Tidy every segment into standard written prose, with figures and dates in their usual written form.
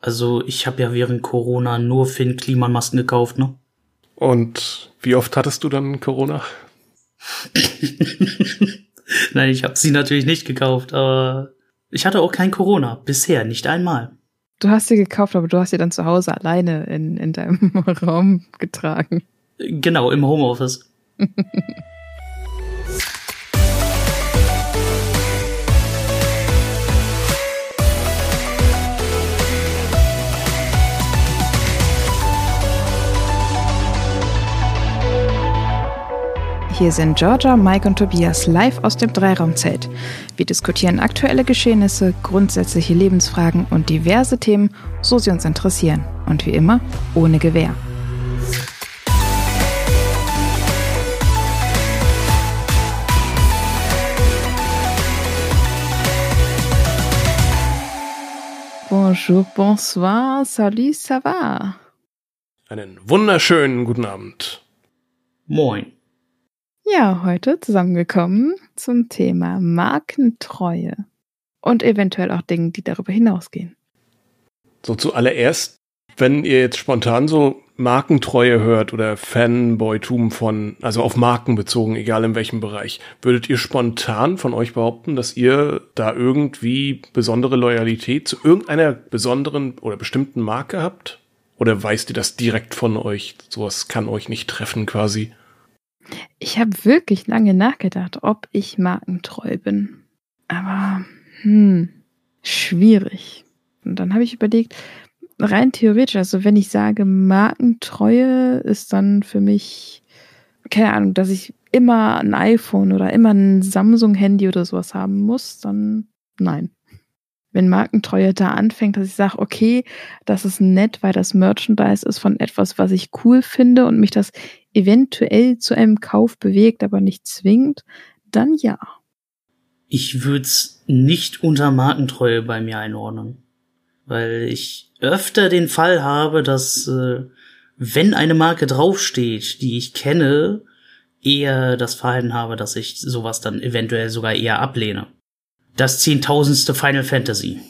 Also ich habe ja während Corona nur Finn Kliman-Masken gekauft, ne? Und wie oft hattest du dann Corona? Nein, ich habe sie natürlich nicht gekauft, aber ich hatte auch kein Corona. Bisher, nicht einmal. Du hast sie gekauft, aber du hast sie dann zu Hause alleine in deinem Raum getragen. Genau, im Homeoffice. Hier sind Georgia, Mike und Tobias live aus dem Dreiraumzelt. Wir diskutieren aktuelle Geschehnisse, grundsätzliche Lebensfragen und diverse Themen, so sie uns interessieren. Und wie immer, ohne Gewehr. Bonjour, bonsoir, salut, ça va? Einen wunderschönen guten Abend. Moin. Ja, heute zusammengekommen zum Thema Markentreue und eventuell auch Dinge, die darüber hinausgehen. So zuallererst, wenn ihr jetzt spontan so Markentreue hört oder Fanboytum also auf Marken bezogen, egal in welchem Bereich, würdet ihr spontan von euch behaupten, dass ihr da irgendwie besondere Loyalität zu irgendeiner besonderen oder bestimmten Marke habt? Oder weist ihr das direkt von euch? Sowas kann euch nicht treffen quasi. Ich habe wirklich lange nachgedacht, ob ich markentreu bin. Aber, schwierig. Und dann habe ich überlegt, rein theoretisch, also wenn ich sage, Markentreue ist dann für mich, keine Ahnung, dass ich immer ein iPhone oder immer ein Samsung-Handy oder sowas haben muss, dann nein. Wenn Markentreue da anfängt, dass ich sage, okay, das ist nett, weil das Merchandise ist von etwas, was ich cool finde und mich das eventuell zu einem Kauf bewegt, aber nicht zwingt, dann ja. Ich würde es nicht unter Markentreue bei mir einordnen. Weil ich öfter den Fall habe, dass wenn eine Marke draufsteht, die ich kenne, eher das Verhalten habe, dass ich sowas dann eventuell sogar eher ablehne. Das 10.000. Final Fantasy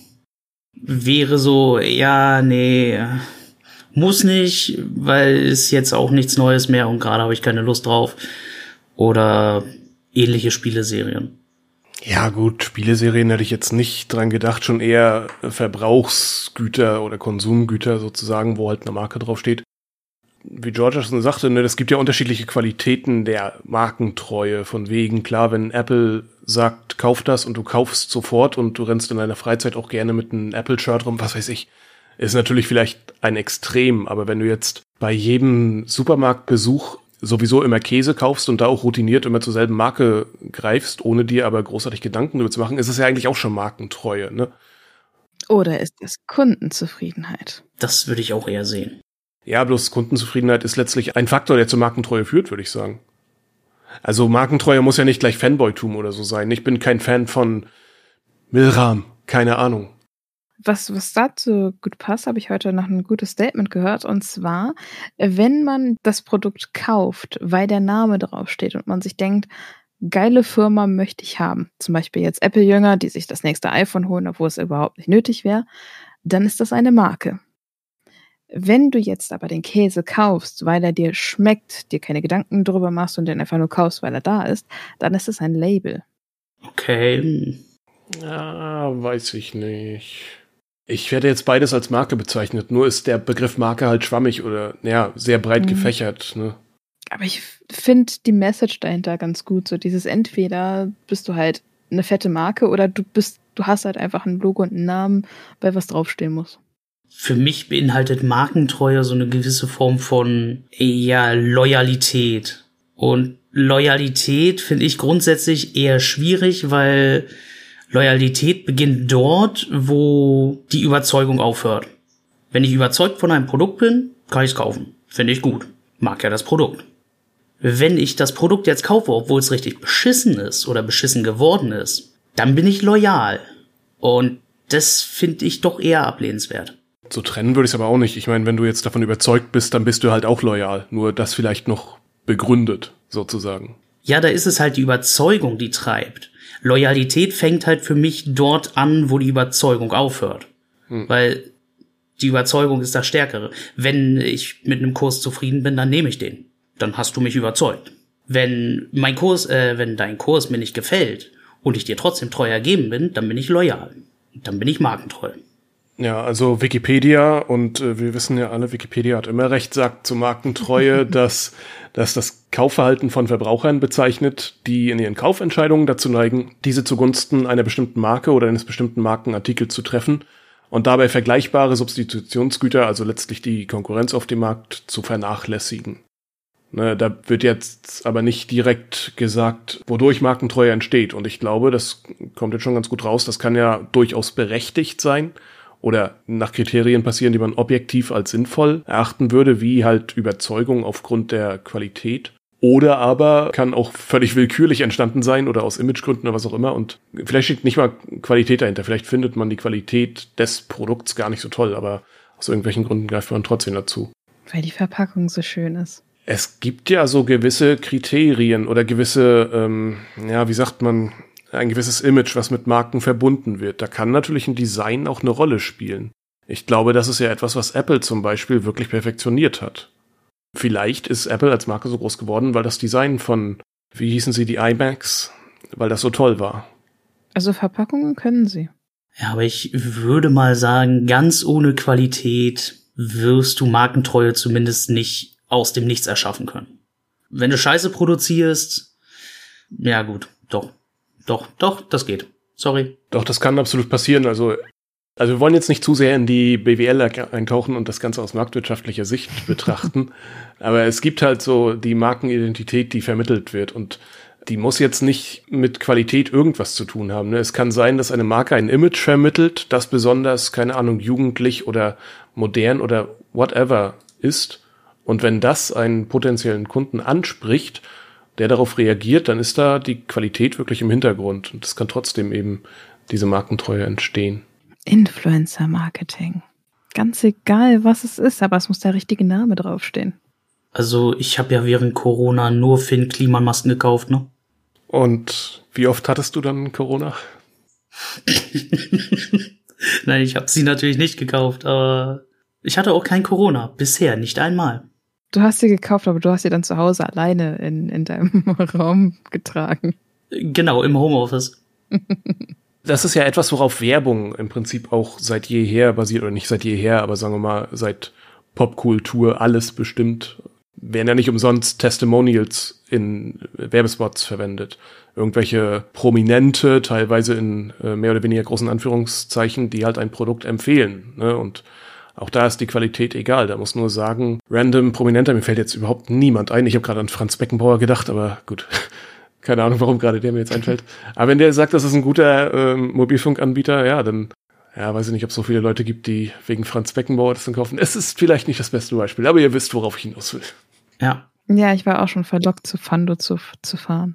wäre so, ja, nee, muss nicht, weil ist jetzt auch nichts Neues mehr und gerade habe ich keine Lust drauf. Oder ähnliche Spieleserien. Ja gut, Spieleserien hätte ich jetzt nicht dran gedacht, schon eher Verbrauchsgüter oder Konsumgüter sozusagen, wo halt eine Marke draufsteht. Wie Georgia schon sagte, ne, es gibt ja unterschiedliche Qualitäten der Markentreue. Von wegen, klar, wenn Apple sagt, kauf das und du kaufst sofort und du rennst in deiner Freizeit auch gerne mit einem Apple-Shirt rum, was weiß ich, ist natürlich vielleicht ein Extrem. Aber wenn du jetzt bei jedem Supermarktbesuch sowieso immer Käse kaufst und da auch routiniert immer zur selben Marke greifst, ohne dir aber großartig Gedanken darüber zu machen, ist es ja eigentlich auch schon Markentreue, ne? Oder ist es Kundenzufriedenheit? Das würde ich auch eher sehen. Ja, bloß Kundenzufriedenheit ist letztlich ein Faktor, der zur Markentreue führt, würde ich sagen. Also Markentreue muss ja nicht gleich Fanboytum oder so sein. Ich bin kein Fan von Milram, keine Ahnung. Was dazu gut passt, habe ich heute noch ein gutes Statement gehört. Und zwar, wenn man das Produkt kauft, weil der Name draufsteht und man sich denkt, geile Firma möchte ich haben. Zum Beispiel jetzt Apple-Jünger, die sich das nächste iPhone holen, obwohl es überhaupt nicht nötig wäre. Dann ist das eine Marke. Wenn du jetzt aber den Käse kaufst, weil er dir schmeckt, dir keine Gedanken drüber machst und den einfach nur kaufst, weil er da ist, dann ist es ein Label. Okay. Ja, weiß ich nicht. Ich werde jetzt beides als Marke bezeichnet, nur ist der Begriff Marke halt schwammig oder ja, sehr breit gefächert. Ne? Aber ich finde die Message dahinter ganz gut. So dieses entweder bist du halt eine fette Marke oder du hast halt einfach ein Logo und einen Namen, weil was draufstehen muss. Für mich beinhaltet Markentreue so eine gewisse Form von Loyalität. Und Loyalität finde ich grundsätzlich eher schwierig, weil Loyalität beginnt dort, wo die Überzeugung aufhört. Wenn ich überzeugt von einem Produkt bin, kann ich es kaufen. Finde ich gut. Mag ja das Produkt. Wenn ich das Produkt jetzt kaufe, obwohl es richtig beschissen ist oder beschissen geworden ist, dann bin ich loyal. Und das finde ich doch eher ablehnenswert. So trennen würde ich es aber auch nicht. Ich meine, wenn du jetzt davon überzeugt bist, dann bist du halt auch loyal. Nur das vielleicht noch begründet, sozusagen. Ja, da ist es halt die Überzeugung, die treibt. Loyalität fängt halt für mich dort an, wo die Überzeugung aufhört. Weil Die Überzeugung ist das Stärkere. Wenn ich mit einem Kurs zufrieden bin, dann nehme ich den. Dann hast du mich überzeugt. Wenn dein Kurs mir nicht gefällt und ich dir trotzdem treu ergeben bin, dann bin ich loyal. Dann bin ich markentreu. Ja, also Wikipedia, und wir wissen ja alle, Wikipedia hat immer recht, sagt zur Markentreue, dass das Kaufverhalten von Verbrauchern bezeichnet, die in ihren Kaufentscheidungen dazu neigen, diese zugunsten einer bestimmten Marke oder eines bestimmten Markenartikels zu treffen und dabei vergleichbare Substitutionsgüter, also letztlich die Konkurrenz auf dem Markt, zu vernachlässigen. Ne, da wird jetzt aber nicht direkt gesagt, wodurch Markentreue entsteht. Und ich glaube, das kommt jetzt schon ganz gut raus, das kann ja durchaus berechtigt sein oder nach Kriterien passieren, die man objektiv als sinnvoll erachten würde, wie halt Überzeugung aufgrund der Qualität. Oder aber kann auch völlig willkürlich entstanden sein oder aus Imagegründen oder was auch immer. Und vielleicht steht nicht mal Qualität dahinter. Vielleicht findet man die Qualität des Produkts gar nicht so toll, aber aus irgendwelchen Gründen greift man trotzdem dazu. Weil die Verpackung so schön ist. Es gibt ja so gewisse Kriterien oder gewisse, wie sagt man, ein gewisses Image, was mit Marken verbunden wird. Da kann natürlich ein Design auch eine Rolle spielen. Ich glaube, das ist ja etwas, was Apple zum Beispiel wirklich perfektioniert hat. Vielleicht ist Apple als Marke so groß geworden, weil das Design von, wie hießen sie, die iMacs, weil das so toll war. Also Verpackungen können sie. Ja, aber ich würde mal sagen, ganz ohne Qualität wirst du Markentreue zumindest nicht aus dem Nichts erschaffen können. Wenn du Scheiße produzierst, ja gut, doch, das geht. Sorry. Doch, das kann absolut passieren. Also wir wollen jetzt nicht zu sehr in die BWL eintauchen und das Ganze aus marktwirtschaftlicher Sicht betrachten. Aber es gibt halt so die Markenidentität, die vermittelt wird. Und die muss jetzt nicht mit Qualität irgendwas zu tun haben. Ne? Es kann sein, dass eine Marke ein Image vermittelt, das besonders, keine Ahnung, jugendlich oder modern oder whatever ist. Und wenn das einen potenziellen Kunden anspricht, der darauf reagiert, dann ist da die Qualität wirklich im Hintergrund. Und es kann trotzdem eben diese Markentreue entstehen. Influencer-Marketing. Ganz egal, was es ist, aber es muss der richtige Name draufstehen. Also ich habe ja während Corona nur Finn Kliman-Masken gekauft, ne? Und wie oft hattest du dann Corona? Nein, ich habe sie natürlich nicht gekauft, aber ich hatte auch kein Corona. Bisher, nicht einmal. Du hast sie gekauft, aber du hast sie dann zu Hause alleine in deinem Raum getragen. Genau, im Homeoffice. Das ist ja etwas, worauf Werbung im Prinzip auch seit jeher basiert, oder nicht seit jeher, aber sagen wir mal seit Popkultur alles bestimmt. Werden ja nicht umsonst Testimonials in Werbespots verwendet. Irgendwelche Prominente, teilweise in mehr oder weniger großen Anführungszeichen, die halt ein Produkt empfehlen. Ne? Und auch da ist die Qualität egal. Da muss nur sagen, random Prominenter, mir fällt jetzt überhaupt niemand ein. Ich habe gerade an Franz Beckenbauer gedacht, aber gut. Keine Ahnung, warum gerade der mir jetzt einfällt. Aber wenn der sagt, das ist ein guter Mobilfunkanbieter, ja, dann weiß ich nicht, ob es so viele Leute gibt, die wegen Franz Beckenbauer das dann kaufen. Es ist vielleicht nicht das beste Beispiel, aber ihr wisst, worauf ich hinaus will. Ja. Ja, ich war auch schon verlockt, zu Fando zu fahren.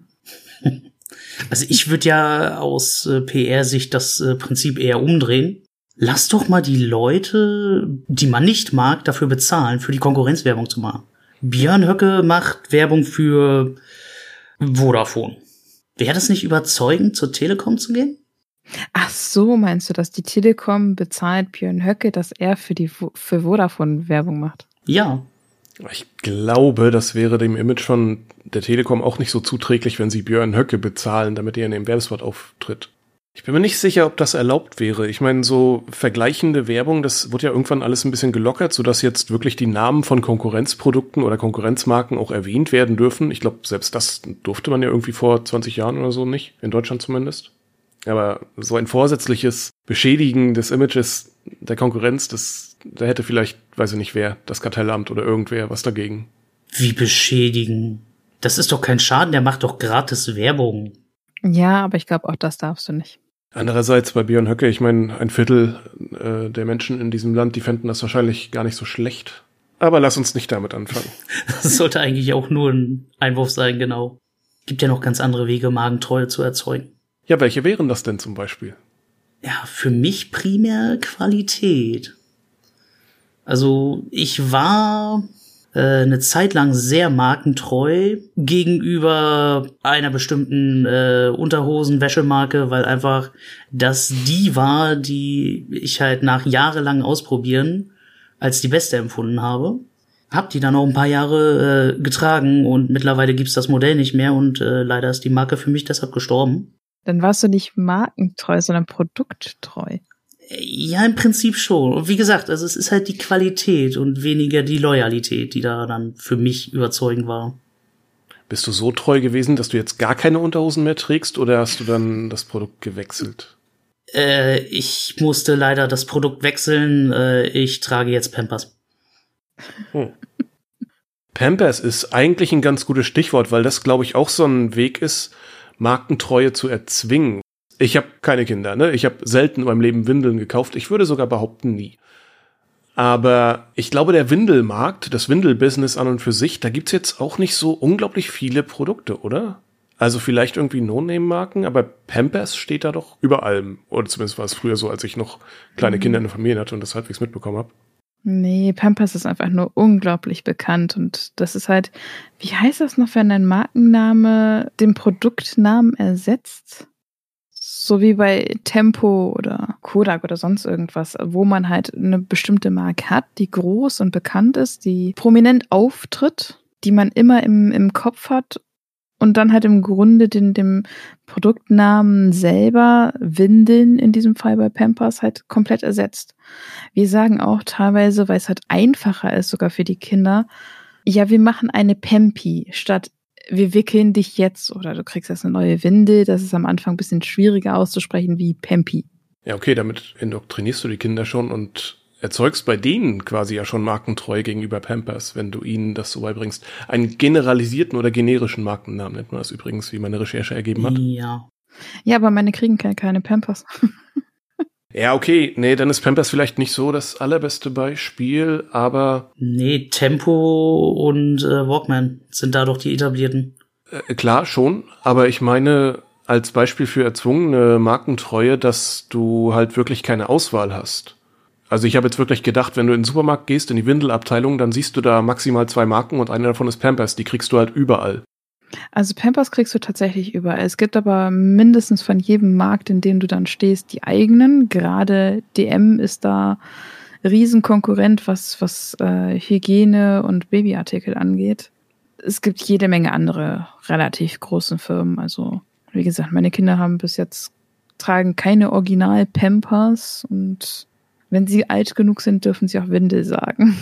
Also ich würde ja aus PR-Sicht das Prinzip eher umdrehen. Lass doch mal die Leute, die man nicht mag, dafür bezahlen, für die Konkurrenzwerbung zu machen. Björn Höcke macht Werbung für Vodafone. Wäre das nicht überzeugend, zur Telekom zu gehen? Ach so, meinst du, dass die Telekom bezahlt Björn Höcke, dass er für Vodafone Werbung macht? Ja. Ich glaube, das wäre dem Image von der Telekom auch nicht so zuträglich, wenn sie Björn Höcke bezahlen, damit er in dem Werbespot auftritt. Ich bin mir nicht sicher, ob das erlaubt wäre. Ich meine, so vergleichende Werbung, das wird ja irgendwann alles ein bisschen gelockert, sodass jetzt wirklich die Namen von Konkurrenzprodukten oder Konkurrenzmarken auch erwähnt werden dürfen. Ich glaube, selbst das durfte man ja irgendwie vor 20 Jahren oder so nicht, in Deutschland zumindest. Aber so ein vorsätzliches Beschädigen des Images der Konkurrenz, da hätte vielleicht, weiß ich nicht wer, das Kartellamt oder irgendwer was dagegen. Wie beschädigen? Das ist doch kein Schaden, der macht doch gratis Werbung. Ja, aber ich glaube, auch das darfst du nicht. Andererseits bei Björn Höcke, ich meine, ein Viertel der Menschen in diesem Land, die fänden das wahrscheinlich gar nicht so schlecht. Aber lass uns nicht damit anfangen. Das sollte eigentlich auch nur ein Einwurf sein, genau. Gibt ja noch ganz andere Wege, Markentreue zu erzeugen. Ja, welche wären das denn zum Beispiel? Ja, für mich primär Qualität. Also ich war eine Zeit lang sehr markentreu gegenüber einer bestimmten Unterhosen-Wäschemarke, weil einfach das die war, die ich halt nach jahrelang Ausprobieren als die beste empfunden habe. Hab die dann auch ein paar Jahre getragen und mittlerweile gibt's das Modell nicht mehr und leider ist die Marke für mich deshalb gestorben. Dann warst du nicht markentreu, sondern produkttreu. Ja, im Prinzip schon. Und wie gesagt, also es ist halt die Qualität und weniger die Loyalität, die da dann für mich überzeugend war. Bist du so treu gewesen, dass du jetzt gar keine Unterhosen mehr trägst oder hast du dann das Produkt gewechselt? Ich musste leider das Produkt wechseln. Ich trage jetzt Pampers. Pampers ist eigentlich ein ganz gutes Stichwort, weil das, glaube ich, auch so ein Weg ist, Markentreue zu erzwingen. Ich habe keine Kinder, ne? Ich habe selten in meinem Leben Windeln gekauft. Ich würde sogar behaupten, nie. Aber ich glaube, der Windelmarkt, das Windelbusiness an und für sich, da gibt's jetzt auch nicht so unglaublich viele Produkte, oder? Also vielleicht irgendwie No-Name-Marken, aber Pampers steht da doch über allem. Oder zumindest war es früher so, als ich noch kleine Kinder in der Familie hatte und das halbwegs mitbekommen habe. Nee, Pampers ist einfach nur unglaublich bekannt und das ist halt, wie heißt das noch, wenn ein Markenname den Produktnamen ersetzt? So wie bei Tempo oder Kodak oder sonst irgendwas, wo man halt eine bestimmte Marke hat, die groß und bekannt ist, die prominent auftritt, die man immer im Kopf hat und dann halt im Grunde dem Produktnamen selber, Windeln in diesem Fall bei Pampers, halt komplett ersetzt. Wir sagen auch teilweise, weil es halt einfacher ist sogar für die Kinder, ja, wir machen eine Pampi statt wir wickeln dich jetzt oder du kriegst jetzt eine neue Windel. Das ist am Anfang ein bisschen schwieriger auszusprechen wie Pampi. Ja, okay, damit indoktrinierst du die Kinder schon und erzeugst bei denen quasi ja schon Markentreue gegenüber Pampers, wenn du ihnen das so beibringst. Einen generalisierten oder generischen Markennamen nennt man das übrigens, wie meine Recherche ergeben hat. Ja. Ja, aber meine kriegen keine Pampers. Ja, okay, nee, dann ist Pampers vielleicht nicht so das allerbeste Beispiel, aber... Nee, Tempo und Walkman sind da doch die etablierten. Klar, schon, aber ich meine als Beispiel für erzwungene Markentreue, dass du halt wirklich keine Auswahl hast. Also ich habe jetzt wirklich gedacht, wenn du in den Supermarkt gehst, in die Windelabteilung, dann siehst du da maximal 2 Marken und eine davon ist Pampers, die kriegst du halt überall. Also Pampers kriegst du tatsächlich überall. Es gibt aber mindestens von jedem Markt, in dem du dann stehst, die eigenen. Gerade DM ist da Riesenkonkurrent, was Hygiene und Babyartikel angeht. Es gibt jede Menge andere relativ großen Firmen. Also wie gesagt, meine Kinder haben bis jetzt tragen keine Original-Pampers und wenn sie alt genug sind, dürfen sie auch Windel sagen.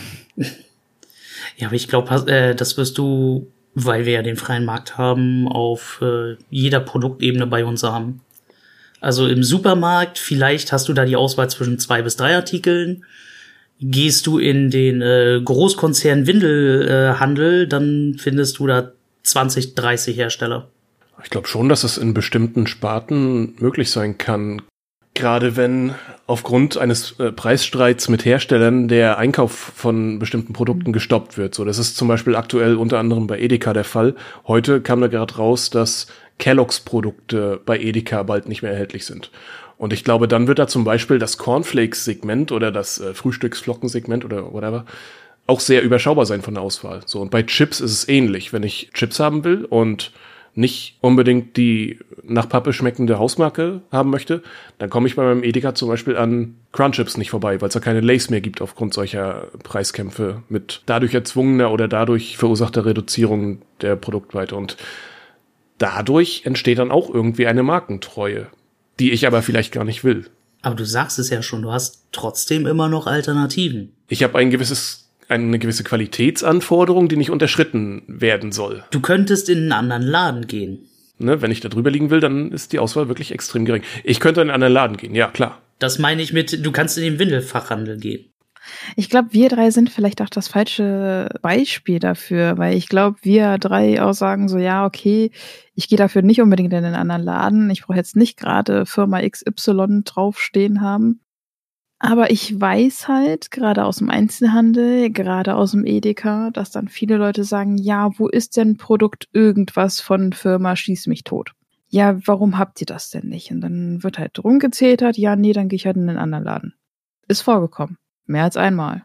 Ja, aber ich glaube, das wirst du, weil wir ja den freien Markt haben, auf jeder Produktebene bei uns haben. Also im Supermarkt, vielleicht hast du da die Auswahl zwischen 2 bis 3 Artikeln. Gehst du in den Großkonzern Windelhandel, dann findest du da 20, 30 Hersteller. Ich glaube schon, dass es in bestimmten Sparten möglich sein kann. Gerade wenn aufgrund eines Preisstreits mit Herstellern der Einkauf von bestimmten Produkten gestoppt wird. So, das ist zum Beispiel aktuell unter anderem bei Edeka der Fall. Heute kam da gerade raus, dass Kellogg's Produkte bei Edeka bald nicht mehr erhältlich sind. Und ich glaube, dann wird da zum Beispiel das Cornflakes-Segment oder das Frühstücksflocken-Segment oder whatever auch sehr überschaubar sein von der Auswahl. So, und bei Chips ist es ähnlich. Wenn ich Chips haben will und nicht unbedingt die nach Pappe schmeckende Hausmarke haben möchte, dann komme ich bei meinem Edeka zum Beispiel an Crunchips nicht vorbei, weil es da keine Lay's mehr gibt aufgrund solcher Preiskämpfe mit dadurch erzwungener oder dadurch verursachter Reduzierung der Produktweite. Und dadurch entsteht dann auch irgendwie eine Markentreue, die ich aber vielleicht gar nicht will. Aber du sagst es ja schon, du hast trotzdem immer noch Alternativen. Ich habe eine gewisse Qualitätsanforderung, die nicht unterschritten werden soll. Du könntest in einen anderen Laden gehen. Ne, wenn ich da drüber liegen will, dann ist die Auswahl wirklich extrem gering. Ich könnte in einen anderen Laden gehen, ja, klar. Das meine ich mit, du kannst in den Windelfachhandel gehen. Ich glaube, wir 3 sind vielleicht auch das falsche Beispiel dafür, weil ich glaube, wir 3 auch sagen so, ja, okay, ich gehe dafür nicht unbedingt in einen anderen Laden. Ich brauche jetzt nicht gerade Firma XY draufstehen haben. Aber ich weiß halt, gerade aus dem Einzelhandel, gerade aus dem Edeka, dass dann viele Leute sagen, ja, wo ist denn Produkt irgendwas von Firma Schieß mich tot? Ja, warum habt ihr das denn nicht? Und dann wird halt rumgezetert, ja, nee, dann gehe ich halt in einen anderen Laden. Ist vorgekommen. Mehr als einmal.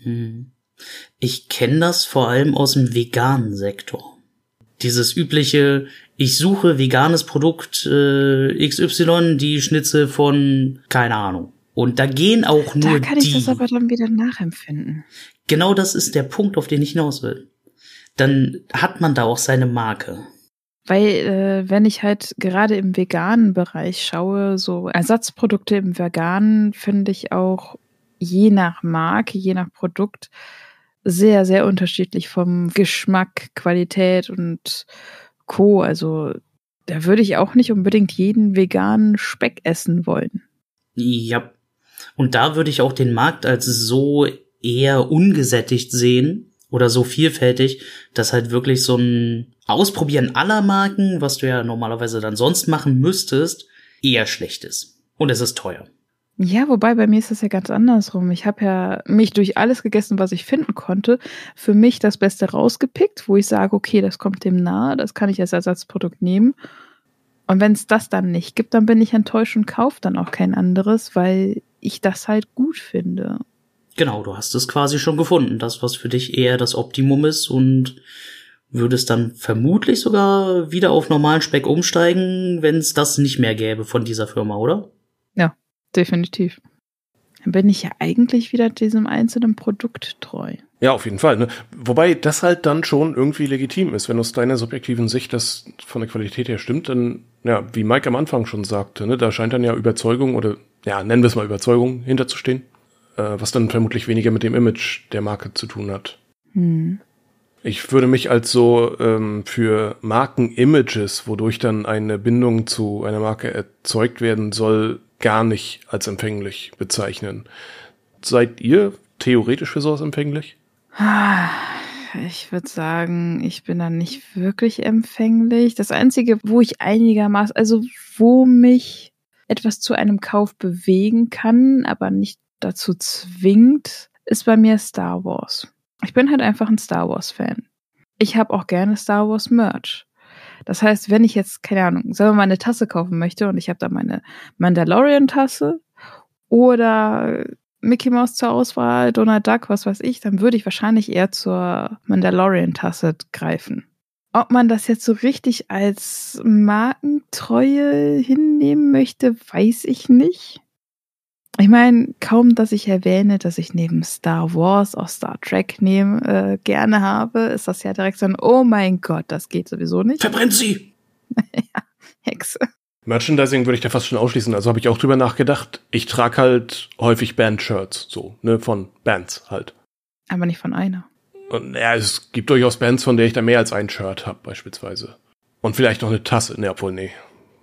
Ich kenne das vor allem aus dem veganen Sektor. Dieses übliche, ich suche veganes Produkt XY, die Schnitzel von, keine Ahnung, Und da gehen auch nur die. Da kann ich das aber dann wieder nachempfinden. Genau das ist der Punkt, auf den ich hinaus will. Dann hat man da auch seine Marke. Weil, wenn ich halt gerade im veganen Bereich schaue, so Ersatzprodukte im Veganen finde ich auch je nach Marke, je nach Produkt sehr, sehr unterschiedlich vom Geschmack, Qualität und Co. Also da würde ich auch nicht unbedingt jeden veganen Speck essen wollen. Ja. Und da würde ich auch den Markt als so eher ungesättigt sehen oder so vielfältig, dass halt wirklich so ein Ausprobieren aller Marken, was du ja normalerweise dann sonst machen müsstest, eher schlecht ist. Und es ist teuer. Ja, wobei bei mir ist das ja ganz andersrum. Ich habe ja mich durch alles gegessen, was ich finden konnte, für mich das Beste rausgepickt, wo ich sage, okay, das kommt dem nahe, das kann ich als Ersatzprodukt nehmen. Und wenn es das dann nicht gibt, dann bin ich enttäuscht und kaufe dann auch kein anderes, weil ich das halt gut finde. Genau, du hast es quasi schon gefunden, das, was für dich eher das Optimum ist, und würdest dann vermutlich sogar wieder auf normalen Speck umsteigen, wenn es das nicht mehr gäbe von dieser Firma, oder? Ja, definitiv. Dann bin ich ja eigentlich wieder diesem einzelnen Produkt treu. Ja, auf jeden Fall. Ne? Wobei das halt dann schon irgendwie legitim ist, wenn aus deiner subjektiven Sicht das von der Qualität her stimmt, dann, ja, wie Mike am Anfang schon sagte, ne, da scheint dann ja Überzeugung oder, ja, nennen wir es mal Überzeugung hinterzustehen, was dann vermutlich weniger mit dem Image der Marke zu tun hat. Ich würde mich als so für Marken-Images, wodurch dann eine Bindung zu einer Marke erzeugt werden soll, gar nicht als empfänglich bezeichnen. Seid ihr theoretisch für sowas empfänglich? Ich würde sagen, ich bin da nicht wirklich empfänglich. Das Einzige, wo ich einigermaßen, also wo mich etwas zu einem Kauf bewegen kann, aber nicht dazu zwingt, ist bei mir Star Wars. Ich bin halt einfach ein Star Wars-Fan. Ich habe auch gerne Star Wars Merch. Das heißt, wenn ich jetzt, keine Ahnung, sagen wir mal eine Tasse kaufen möchte und ich habe da meine Mandalorian-Tasse oder Mickey Mouse zur Auswahl, Donald Duck, was weiß ich, dann würde ich wahrscheinlich eher zur Mandalorian-Tasse greifen. Ob man das jetzt so richtig als Markentreue hinnehmen möchte, weiß ich nicht. Ich meine, kaum, dass ich erwähne, dass ich neben Star Wars auch Star Trek gerne habe, ist das ja direkt so ein, oh mein Gott, das geht sowieso nicht. Verbrennt sie! Ja, Hexe. Merchandising würde ich da fast schon ausschließen. Also habe ich auch drüber nachgedacht. Ich trage halt häufig Band-Shirts, so, ne, von Bands halt. Aber nicht von einer. Und ja, es gibt durchaus Bands, von der ich da mehr als ein Shirt habe, beispielsweise. Und vielleicht noch eine Tasse. Ne, obwohl, nee.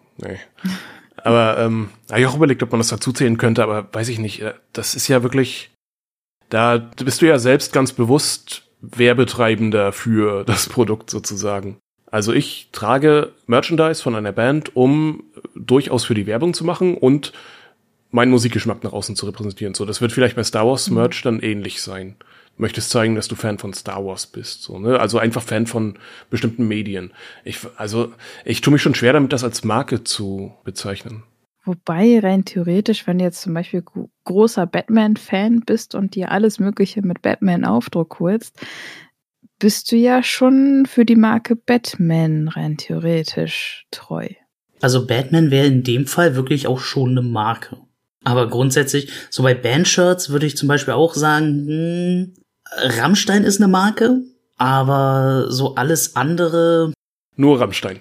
Aber habe ich auch überlegt, ob man das dazu zählen könnte, aber weiß ich nicht. Das ist ja wirklich, da bist du ja selbst ganz bewusst Werbetreibender für das Produkt sozusagen. Also ich trage Merchandise von einer Band, um durchaus für die Werbung zu machen und meinen Musikgeschmack nach außen zu repräsentieren. So, das wird vielleicht bei Star Wars Merch dann ähnlich sein. Du möchtest zeigen, dass du Fan von Star Wars bist, so, ne? Also einfach Fan von bestimmten Medien. Ich tue mich schon schwer damit, das als Marke zu bezeichnen. Wobei rein theoretisch, wenn du jetzt zum Beispiel großer Batman-Fan bist und dir alles Mögliche mit Batman-Aufdruck holst, bist du ja schon für die Marke Batman rein theoretisch treu. Also Batman wäre in dem Fall wirklich auch schon eine Marke. Aber grundsätzlich, so bei Bandshirts würde ich zum Beispiel auch sagen, Rammstein ist eine Marke, aber so alles andere... Nur Rammstein.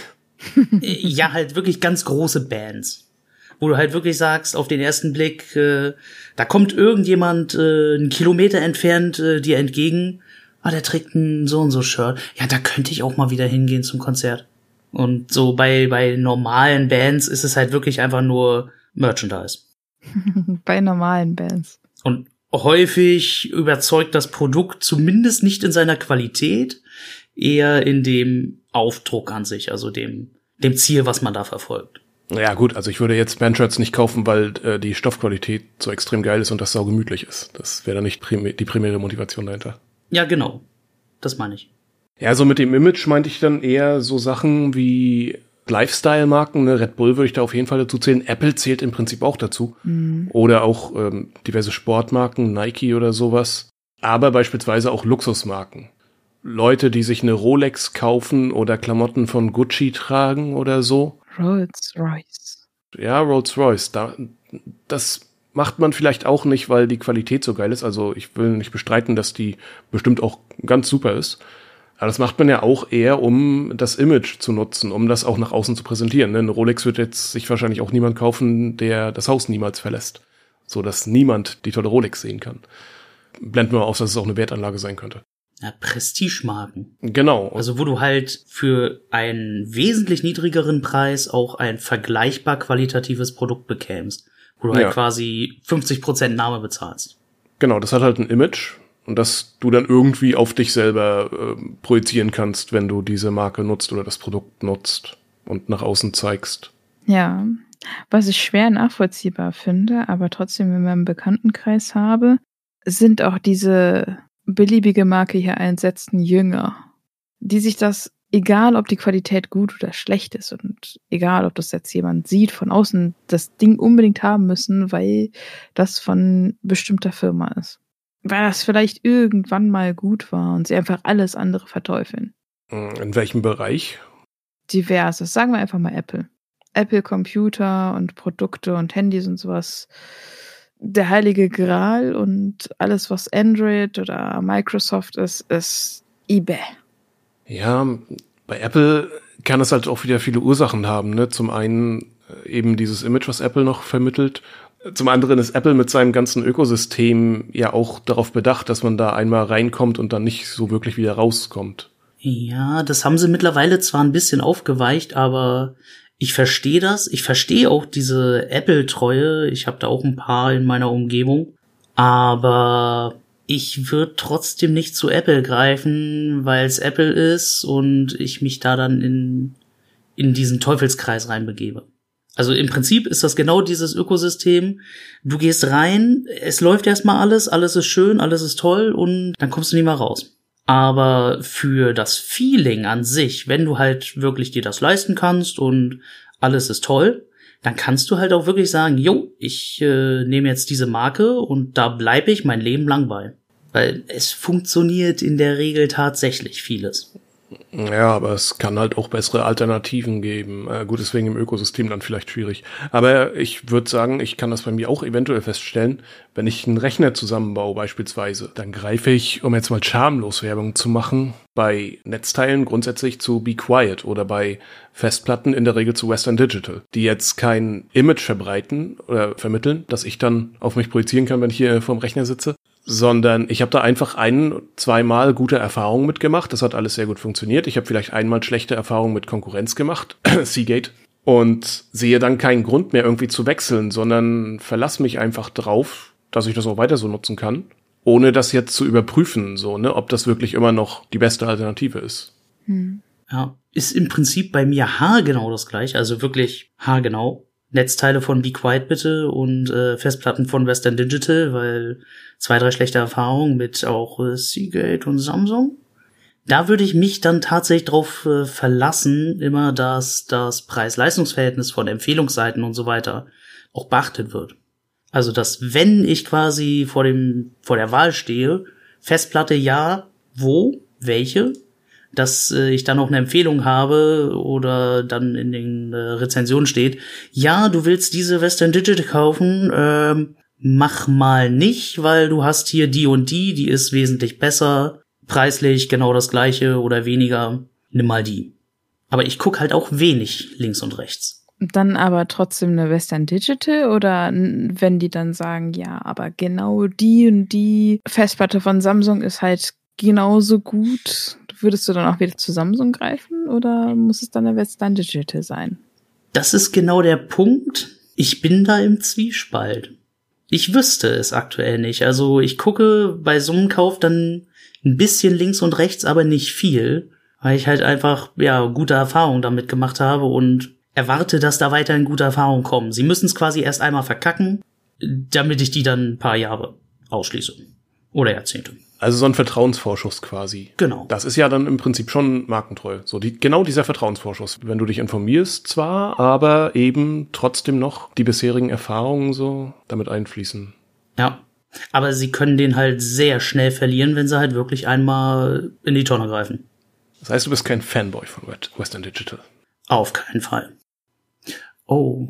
Ja, halt wirklich ganz große Bands. Wo du halt wirklich sagst, auf den ersten Blick, da kommt irgendjemand einen Kilometer entfernt dir entgegen, der trägt ein so und so Shirt. Ja, da könnte ich auch mal wieder hingehen zum Konzert. Und so bei normalen Bands ist es halt wirklich einfach nur Merchandise. Bei normalen Bands. Und häufig überzeugt das Produkt zumindest nicht in seiner Qualität, eher in dem Aufdruck an sich, also dem Ziel, was man da verfolgt. Ja gut, also ich würde jetzt Bandshirts nicht kaufen, weil die Stoffqualität so extrem geil ist und das saugemütlich ist. Das wäre dann nicht die primäre Motivation dahinter. Ja, genau. Das meine ich. Ja, so mit dem Image meinte ich dann eher so Sachen wie Lifestyle-Marken, ne? Red Bull würde ich da auf jeden Fall dazu zählen. Apple zählt im Prinzip auch dazu. Oder auch diverse Sportmarken, Nike oder sowas. Aber beispielsweise auch Luxusmarken. Leute, die sich eine Rolex kaufen oder Klamotten von Gucci tragen oder so. Rolls-Royce. Ja, Rolls-Royce. Das macht man vielleicht auch nicht, weil die Qualität so geil ist. Also ich will nicht bestreiten, dass die bestimmt auch ganz super ist. Aber das macht man ja auch eher, um das Image zu nutzen, um das auch nach außen zu präsentieren. Eine Rolex wird jetzt sich wahrscheinlich auch niemand kaufen, der das Haus niemals verlässt. So dass niemand die tolle Rolex sehen kann. Blenden wir aus, dass es auch eine Wertanlage sein könnte. Ja, Prestigemarken. Genau. Also wo du halt für einen wesentlich niedrigeren Preis auch ein vergleichbar qualitatives Produkt bekämst. Wo du halt quasi 50% Name bezahlst. Genau, das hat halt ein Image. Und das du dann irgendwie auf dich selber projizieren kannst, wenn du diese Marke nutzt oder das Produkt nutzt und nach außen zeigst. Ja, was ich schwer nachvollziehbar finde, aber trotzdem in meinem Bekanntenkreis habe, sind auch diese beliebige Marke hier einsetzten Jünger, die sich das, egal ob die Qualität gut oder schlecht ist und egal ob das jetzt jemand sieht von außen, das Ding unbedingt haben müssen, weil das von bestimmter Firma ist. Weil das vielleicht irgendwann mal gut war und sie einfach alles andere verteufeln. In welchem Bereich? Diverses. Sagen wir einfach mal Apple. Apple Computer und Produkte und Handys und sowas. Der heilige Gral und alles, was Android oder Microsoft ist eBay. Ja, bei Apple kann es halt auch wieder viele Ursachen haben, ne? Zum einen eben dieses Image, was Apple noch vermittelt. Zum anderen ist Apple mit seinem ganzen Ökosystem ja auch darauf bedacht, dass man da einmal reinkommt und dann nicht so wirklich wieder rauskommt. Ja, das haben sie mittlerweile zwar ein bisschen aufgeweicht, aber ich verstehe das. Ich verstehe auch diese Apple-Treue. Ich habe da auch ein paar in meiner Umgebung. Aber ich würde trotzdem nicht zu Apple greifen, weil es Apple ist und ich mich da dann in diesen Teufelskreis reinbegebe. Also im Prinzip ist das genau dieses Ökosystem. Du gehst rein, es läuft erstmal alles ist schön, alles ist toll und dann kommst du nie mehr raus. Aber für das Feeling an sich, wenn du halt wirklich dir das leisten kannst und alles ist toll, dann kannst du halt auch wirklich sagen, jo, ich nehme jetzt diese Marke und da bleibe ich mein Leben lang bei. Weil es funktioniert in der Regel tatsächlich vieles. Ja, aber es kann halt auch bessere Alternativen geben. Gut, deswegen im Ökosystem dann vielleicht schwierig. Aber ich würde sagen, ich kann das bei mir auch eventuell feststellen, wenn ich einen Rechner zusammenbaue beispielsweise, dann greife ich, um jetzt mal schamlos Werbung zu machen, bei Netzteilen grundsätzlich zu Be Quiet oder bei Festplatten in der Regel zu Western Digital, die jetzt kein Image verbreiten oder vermitteln, das ich dann auf mich projizieren kann, wenn ich hier vorm Rechner sitze, sondern ich habe da einfach 1-2 Mal gute Erfahrungen mitgemacht. Das hat alles sehr gut funktioniert. Ich habe vielleicht einmal schlechte Erfahrungen mit Konkurrenz gemacht, Seagate, und sehe dann keinen Grund mehr irgendwie zu wechseln, sondern verlasse mich einfach drauf, dass ich das auch weiter so nutzen kann, ohne das jetzt zu überprüfen, so, ne, ob das wirklich immer noch die beste Alternative ist. Ja, ist im Prinzip bei mir haargenau das gleiche, also wirklich haargenau. Netzteile von Be Quiet bitte und Festplatten von Western Digital, weil 2-3 schlechte Erfahrungen mit auch Seagate und Samsung. Da würde ich mich dann tatsächlich drauf verlassen, immer, dass das Preis-Leistungs-Verhältnis von Empfehlungsseiten und so weiter auch beachtet wird. Also, dass wenn ich quasi vor der Wahl stehe, Festplatte ja, wo, welche, dass ich dann auch eine Empfehlung habe oder dann in den Rezensionen steht, ja, du willst diese Western Digital kaufen, mach mal nicht, weil du hast hier die und die ist wesentlich besser, preislich genau das gleiche oder weniger, nimm mal die. Aber ich guck halt auch wenig links und rechts. Dann aber trotzdem eine Western Digital oder wenn die dann sagen, ja, aber genau die und die Festplatte von Samsung ist halt genauso gut, würdest du dann auch wieder zu Samsung greifen oder muss es dann eine Western Digital sein? Das ist genau der Punkt. Ich bin da im Zwiespalt. Ich wüsste es aktuell nicht. Also ich gucke bei so einem Kauf dann ein bisschen links und rechts, aber nicht viel, weil ich halt einfach, ja, gute Erfahrungen damit gemacht habe und erwarte, dass da weiterhin gute Erfahrungen kommen. Sie müssen es quasi erst einmal verkacken, damit ich die dann ein paar Jahre ausschließe. Oder Jahrzehnte. Also so ein Vertrauensvorschuss quasi. Genau. Das ist ja dann im Prinzip schon markentreu. So genau dieser Vertrauensvorschuss. Wenn du dich informierst zwar, aber eben trotzdem noch die bisherigen Erfahrungen so damit einfließen. Ja. Aber sie können den halt sehr schnell verlieren, wenn sie halt wirklich einmal in die Tonne greifen. Das heißt, du bist kein Fanboy von Western Digital. Auf keinen Fall. Oh,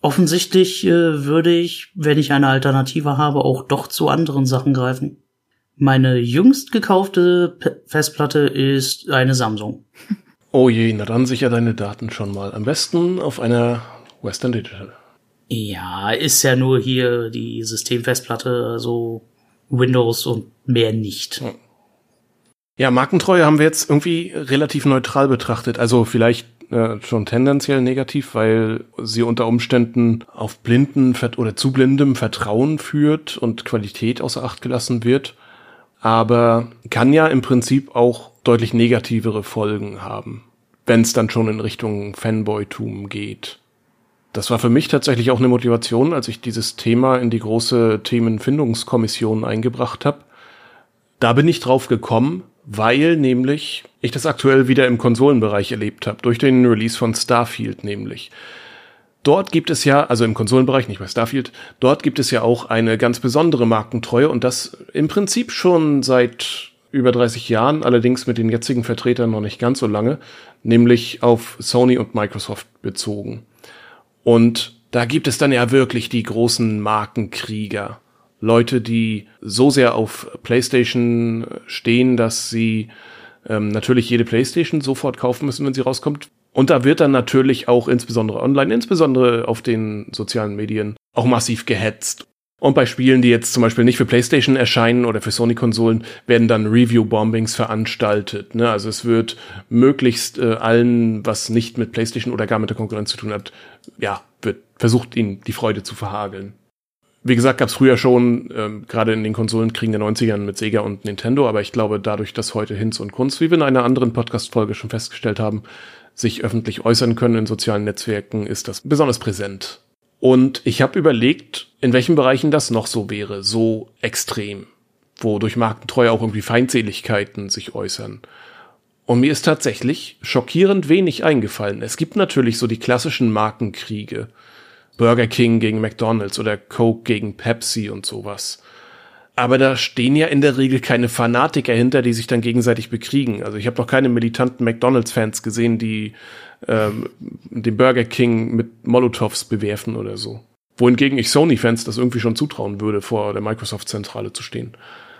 offensichtlich würde ich, wenn ich eine Alternative habe, auch doch zu anderen Sachen greifen. Meine jüngst gekaufte Festplatte ist eine Samsung. Oh je, na dann sicher deine Daten schon mal. Am besten auf einer Western Digital. Ja, ist ja nur hier die Systemfestplatte, also Windows und mehr nicht. Ja, Markentreue haben wir jetzt irgendwie relativ neutral betrachtet. Also vielleicht schon tendenziell negativ, weil sie unter Umständen auf blinden oder zu blindem Vertrauen führt und Qualität außer Acht gelassen wird. Aber kann ja im Prinzip auch deutlich negativere Folgen haben, wenn es dann schon in Richtung Fanboytum geht. Das war für mich tatsächlich auch eine Motivation, als ich dieses Thema in die große Themenfindungskommission eingebracht habe. Da bin ich drauf gekommen, weil nämlich ich das aktuell wieder im Konsolenbereich erlebt habe, durch den Release von Starfield nämlich. Dort gibt es ja, also im Konsolenbereich, nicht bei Starfield, dort gibt es ja auch eine ganz besondere Markentreue und das im Prinzip schon seit über 30 Jahren, allerdings mit den jetzigen Vertretern noch nicht ganz so lange, nämlich auf Sony und Microsoft bezogen. Und da gibt es dann ja wirklich die großen Markenkrieger. Leute, die so sehr auf PlayStation stehen, dass sie natürlich jede PlayStation sofort kaufen müssen, wenn sie rauskommt. Und da wird dann natürlich auch insbesondere online, insbesondere auf den sozialen Medien, auch massiv gehetzt. Und bei Spielen, die jetzt zum Beispiel nicht für PlayStation erscheinen oder für Sony-Konsolen, werden dann Review-Bombings veranstaltet. Ne? Also es wird möglichst allen, was nicht mit PlayStation oder gar mit der Konkurrenz zu tun hat, ja, wird versucht, ihnen die Freude zu verhageln. Wie gesagt, gab es früher schon, gerade in den Konsolenkriegen der 90ern mit Sega und Nintendo, aber ich glaube, dadurch, dass heute Hinz und Kunz, wie wir in einer anderen Podcast-Folge schon festgestellt haben, sich öffentlich äußern können in sozialen Netzwerken, ist das besonders präsent. Und ich habe überlegt, in welchen Bereichen das noch so wäre, so extrem, wo durch Markentreue auch irgendwie Feindseligkeiten sich äußern. Und mir ist tatsächlich schockierend wenig eingefallen. Es gibt natürlich so die klassischen Markenkriege, Burger King gegen McDonald's oder Coke gegen Pepsi und sowas. Aber da stehen ja in der Regel keine Fanatiker hinter, die sich dann gegenseitig bekriegen. Also ich habe noch keine militanten McDonald's-Fans gesehen, die den Burger King mit Molotovs bewerfen oder so. Wohingegen ich Sony-Fans das irgendwie schon zutrauen würde, vor der Microsoft-Zentrale zu stehen.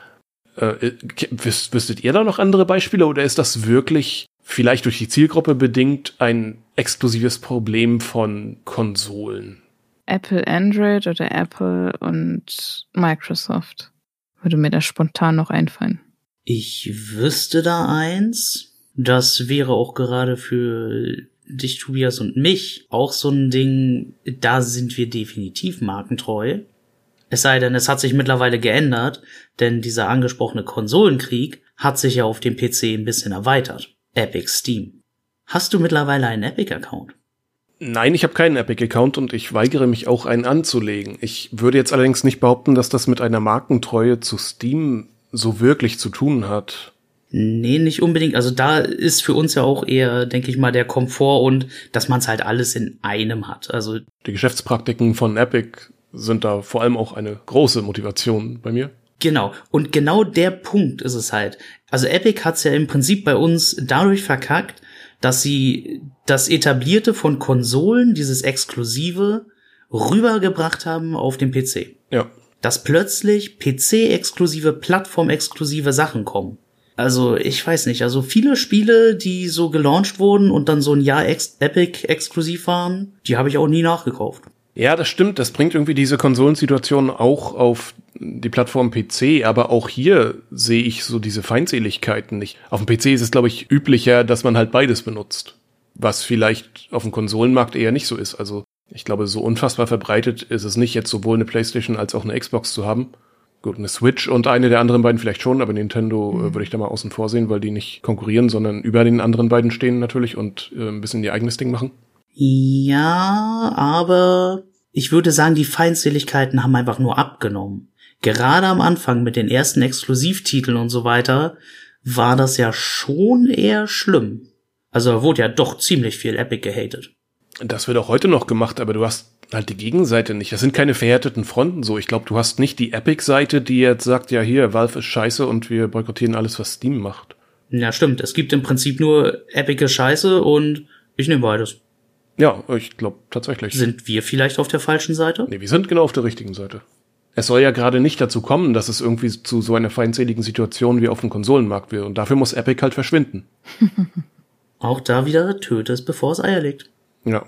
Wüsstet ihr da noch andere Beispiele oder ist das wirklich vielleicht durch die Zielgruppe bedingt ein exklusives Problem von Konsolen? Apple Android oder Apple und Microsoft? Würde mir das spontan noch einfallen. Ich wüsste da eins. Das wäre auch gerade für dich, Tobias, und mich auch so ein Ding, da sind wir definitiv markentreu. Es sei denn, es hat sich mittlerweile geändert, denn dieser angesprochene Konsolenkrieg hat sich ja auf dem PC ein bisschen erweitert. Epic Steam. Hast du mittlerweile einen Epic-Account? Nein, ich habe keinen Epic-Account und ich weigere mich auch, einen anzulegen. Ich würde jetzt allerdings nicht behaupten, dass das mit einer Markentreue zu Steam so wirklich zu tun hat. Nee, nicht unbedingt. Also da ist für uns ja auch eher, denke ich mal, der Komfort und dass man es halt alles in einem hat. Also die Geschäftspraktiken von Epic sind da vor allem auch eine große Motivation bei mir. Genau. Und genau der Punkt ist es halt. Also Epic hat's ja im Prinzip bei uns dadurch verkackt, dass sie das Etablierte von Konsolen, dieses Exklusive, rübergebracht haben auf den PC. Ja. Dass plötzlich PC-exklusive, Plattform-exklusive Sachen kommen. Also, ich weiß nicht, also viele Spiele, die so gelauncht wurden und dann so ein Jahr Epic-exklusiv waren, die habe ich auch nie nachgekauft. Ja, das stimmt. Das bringt irgendwie diese Konsolensituation auch auf die Plattform PC. Aber auch hier sehe ich so diese Feindseligkeiten nicht. Auf dem PC ist es, glaube ich, üblicher, dass man halt beides benutzt. Was vielleicht auf dem Konsolenmarkt eher nicht so ist. Also ich glaube, so unfassbar verbreitet ist es nicht, jetzt sowohl eine PlayStation als auch eine Xbox zu haben. Gut, eine Switch und eine der anderen beiden vielleicht schon, aber Nintendo würde ich da mal außen vor sehen, weil die nicht konkurrieren, sondern über den anderen beiden stehen natürlich und ein bisschen ihr eigenes Ding machen. Ja, aber ich würde sagen, die Feindseligkeiten haben einfach nur abgenommen. Gerade am Anfang mit den ersten Exklusivtiteln und so weiter war das ja schon eher schlimm. Also da wurde ja doch ziemlich viel Epic gehatet. Das wird auch heute noch gemacht, aber du hast halt die Gegenseite nicht. Das sind keine verhärteten Fronten so. Ich glaube, du hast nicht die Epic-Seite, die jetzt sagt, ja hier, Valve ist scheiße und wir boykottieren alles, was Steam macht. Ja, stimmt. Es gibt im Prinzip nur epische Scheiße und ich nehme beides. Ja, ich glaube tatsächlich. Sind wir vielleicht auf der falschen Seite? Nee, wir sind genau auf der richtigen Seite. Es soll ja gerade nicht dazu kommen, dass es irgendwie zu so einer feindseligen Situation wie auf dem Konsolenmarkt wird. Und dafür muss Epic halt verschwinden. Auch da wieder, töte es, bevor es Eier legt. Ja.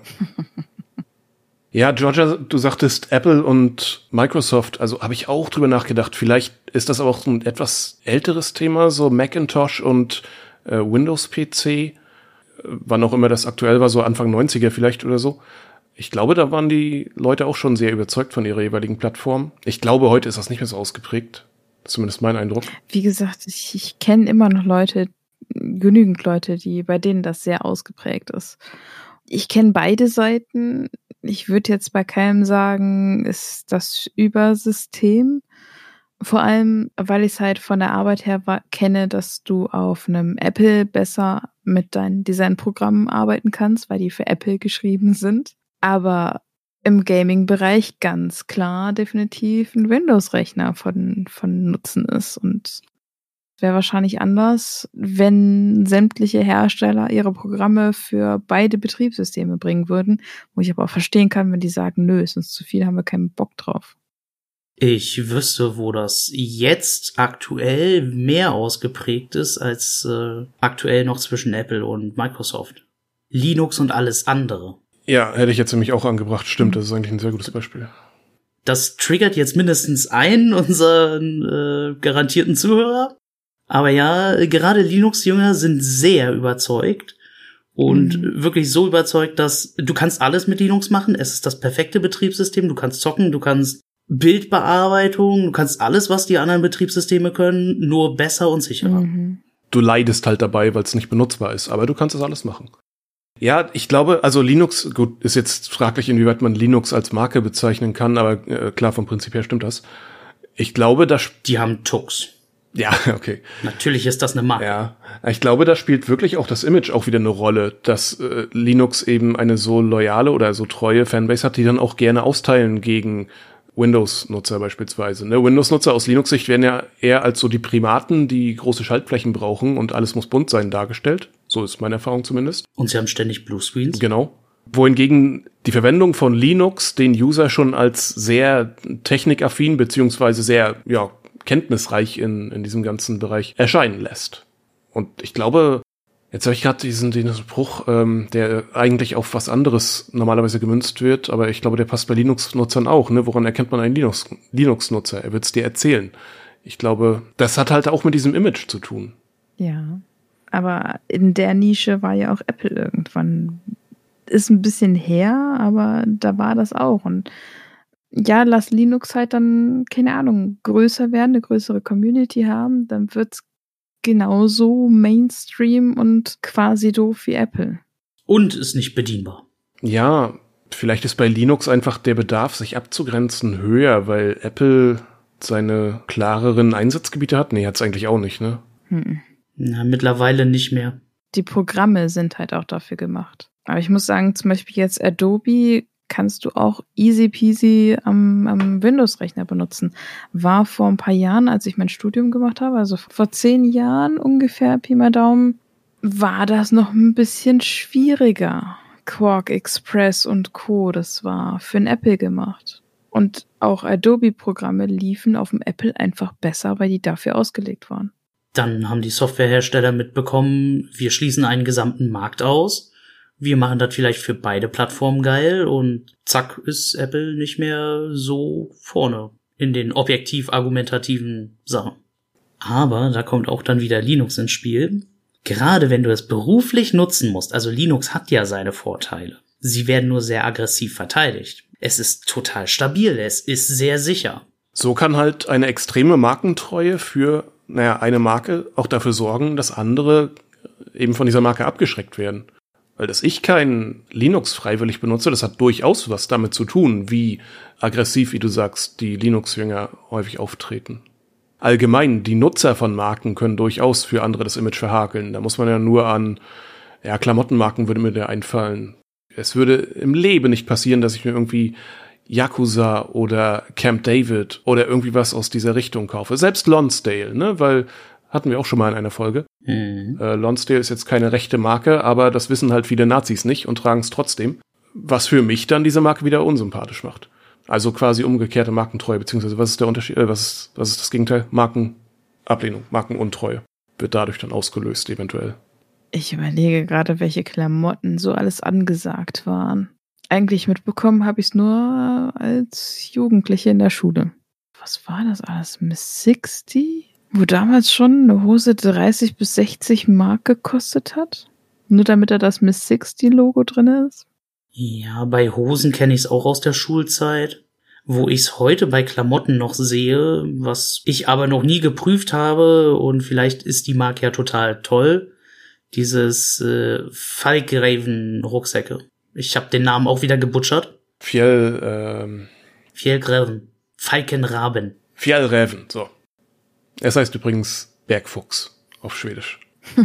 Ja, Georgia, du sagtest Apple und Microsoft, also habe ich auch drüber nachgedacht. Vielleicht ist das aber auch ein etwas älteres Thema, so Macintosh und Windows-PC, wann auch immer das aktuell war, so Anfang 90er vielleicht oder so. Ich glaube, da waren die Leute auch schon sehr überzeugt von ihrer jeweiligen Plattform. Ich glaube, heute ist das nicht mehr so ausgeprägt. Das ist zumindest mein Eindruck. Wie gesagt, ich kenne immer noch genügend Leute, bei denen das sehr ausgeprägt ist. Ich kenne beide Seiten. Ich würde jetzt bei keinem sagen, ist das Übersystem. Vor allem, weil ich es halt von der Arbeit her kenne, dass du auf einem Apple besser mit deinen Designprogrammen arbeiten kannst, weil die für Apple geschrieben sind. Aber im Gaming-Bereich ganz klar definitiv ein Windows-Rechner von Nutzen ist. Und wäre wahrscheinlich anders, wenn sämtliche Hersteller ihre Programme für beide Betriebssysteme bringen würden, wo ich aber auch verstehen kann, wenn die sagen, nö, ist uns zu viel, haben wir keinen Bock drauf. Ich wüsste, wo das jetzt aktuell mehr ausgeprägt ist als aktuell noch zwischen Apple und Microsoft. Linux und alles andere. Ja, hätte ich jetzt nämlich auch angebracht. Stimmt, das ist eigentlich ein sehr gutes Beispiel. Das triggert jetzt mindestens einen unseren garantierten Zuhörer. Aber ja, gerade Linux-Jünger sind sehr überzeugt. Und wirklich so überzeugt, dass du kannst alles mit Linux machen. Es ist das perfekte Betriebssystem. Du kannst zocken, du kannst Bildbearbeitung, du kannst alles, was die anderen Betriebssysteme können, nur besser und sicherer. Du leidest halt dabei, weil es nicht benutzbar ist, aber du kannst das alles machen. Ja, ich glaube, also Linux, gut, ist jetzt fraglich, inwieweit man Linux als Marke bezeichnen kann, aber klar, vom Prinzip her stimmt das. Ich glaube, die haben Tux. Ja, okay. Natürlich ist das eine Marke. Ja, ich glaube, da spielt wirklich auch das Image auch wieder eine Rolle, dass Linux eben eine so loyale oder so treue Fanbase hat, die dann auch gerne austeilen gegen Windows-Nutzer beispielsweise. Ne? Windows-Nutzer aus Linux-Sicht werden ja eher als so die Primaten, die große Schaltflächen brauchen und alles muss bunt sein, dargestellt. So ist meine Erfahrung zumindest. Und sie haben ständig Bluescreens. Genau. Wohingegen die Verwendung von Linux den User schon als sehr technikaffin beziehungsweise sehr kenntnisreich in diesem ganzen Bereich erscheinen lässt. Und ich glaube, jetzt habe ich gerade diesen Spruch, der eigentlich auf was anderes normalerweise gemünzt wird, aber ich glaube, der passt bei Linux-Nutzern auch. Ne? Woran erkennt man einen Linux-Nutzer? Er wird es dir erzählen. Ich glaube, das hat halt auch mit diesem Image zu tun. Ja, aber in der Nische war ja auch Apple irgendwann. Ist ein bisschen her, aber da war das auch. Und ja, lass Linux halt dann, keine Ahnung, größer werden, eine größere Community haben, dann wird's genauso Mainstream und quasi doof wie Apple. Und ist nicht bedienbar. Ja, vielleicht ist bei Linux einfach der Bedarf, sich abzugrenzen, höher, weil Apple seine klareren Einsatzgebiete hat. Nee, hat's eigentlich auch nicht, ne? Na, mittlerweile nicht mehr. Die Programme sind halt auch dafür gemacht. Aber ich muss sagen, zum Beispiel jetzt Adobe kannst du auch easy peasy am Windows-Rechner benutzen. War vor ein paar Jahren, als ich mein Studium gemacht habe, also vor 10 Jahren ungefähr, Pi mal Daumen, war das noch ein bisschen schwieriger. Quark Express und Co., das war für ein Apple gemacht. Und auch Adobe-Programme liefen auf dem Apple einfach besser, weil die dafür ausgelegt waren. Dann haben die Softwarehersteller mitbekommen, wir schließen einen gesamten Markt aus. Wir machen das vielleicht für beide Plattformen geil und zack ist Apple nicht mehr so vorne in den objektiv-argumentativen Sachen. Aber da kommt auch dann wieder Linux ins Spiel. Gerade wenn du es beruflich nutzen musst, also Linux hat ja seine Vorteile. Sie werden nur sehr aggressiv verteidigt. Es ist total stabil, es ist sehr sicher. So kann halt eine extreme Markentreue für, eine Marke auch dafür sorgen, dass andere eben von dieser Marke abgeschreckt werden. Weil dass ich kein Linux freiwillig benutze, das hat durchaus was damit zu tun, wie aggressiv, wie du sagst, die Linux-Jünger häufig auftreten. Allgemein, die Nutzer von Marken können durchaus für andere das Image verhakeln. Da muss man ja nur an, Klamottenmarken würde mir da einfallen. Es würde im Leben nicht passieren, dass ich mir irgendwie Yakuza oder Camp David oder irgendwie was aus dieser Richtung kaufe. Selbst Lonsdale, ne, weil hatten wir auch schon mal in einer Folge. Lonsdale ist jetzt keine rechte Marke, aber das wissen halt viele Nazis nicht und tragen es trotzdem. was für mich dann diese Marke wieder unsympathisch macht. Also quasi umgekehrte Markentreue, beziehungsweise was ist der Unterschied, was ist das Gegenteil? Markenablehnung, Markenuntreue wird dadurch dann ausgelöst, eventuell. Ich überlege gerade, welche Klamotten so alles angesagt waren. Eigentlich mitbekommen habe ich es nur als Jugendliche in der Schule. Was war das alles? Miss 60? Wo damals schon eine Hose 30 bis 60 Mark gekostet hat? Nur damit da das Miss 60-Logo drin ist? Ja, bei Hosen kenne ich es auch aus der Schulzeit. Wo ich es heute bei Klamotten noch sehe, was ich aber noch nie geprüft habe, und vielleicht ist die Marke ja total toll, dieses Falkgraven-Rucksäcke. Ich habe den Namen auch wieder gebutschert. Fjällräven, Falkenraben. Fjällräven, so. Es heißt übrigens Bergfuchs auf Schwedisch.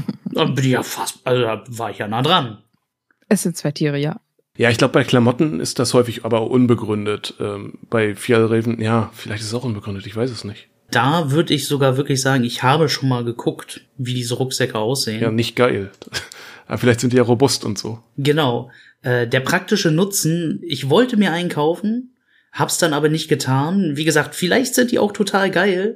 Ja, fast, also da war ich ja nah dran. Es sind 2 Tiere, ja. Ja, ich glaube, bei Klamotten ist das häufig aber unbegründet. Bei Fjällräven, ja, vielleicht ist es auch unbegründet, ich weiß es nicht. Da würde ich sogar wirklich sagen, ich habe schon mal geguckt, wie diese Rucksäcke aussehen. Ja, nicht geil. Aber vielleicht sind die ja robust und so. Genau. Der praktische Nutzen, ich wollte mir einen kaufen, hab's dann aber nicht getan. Wie gesagt, vielleicht sind die auch total geil,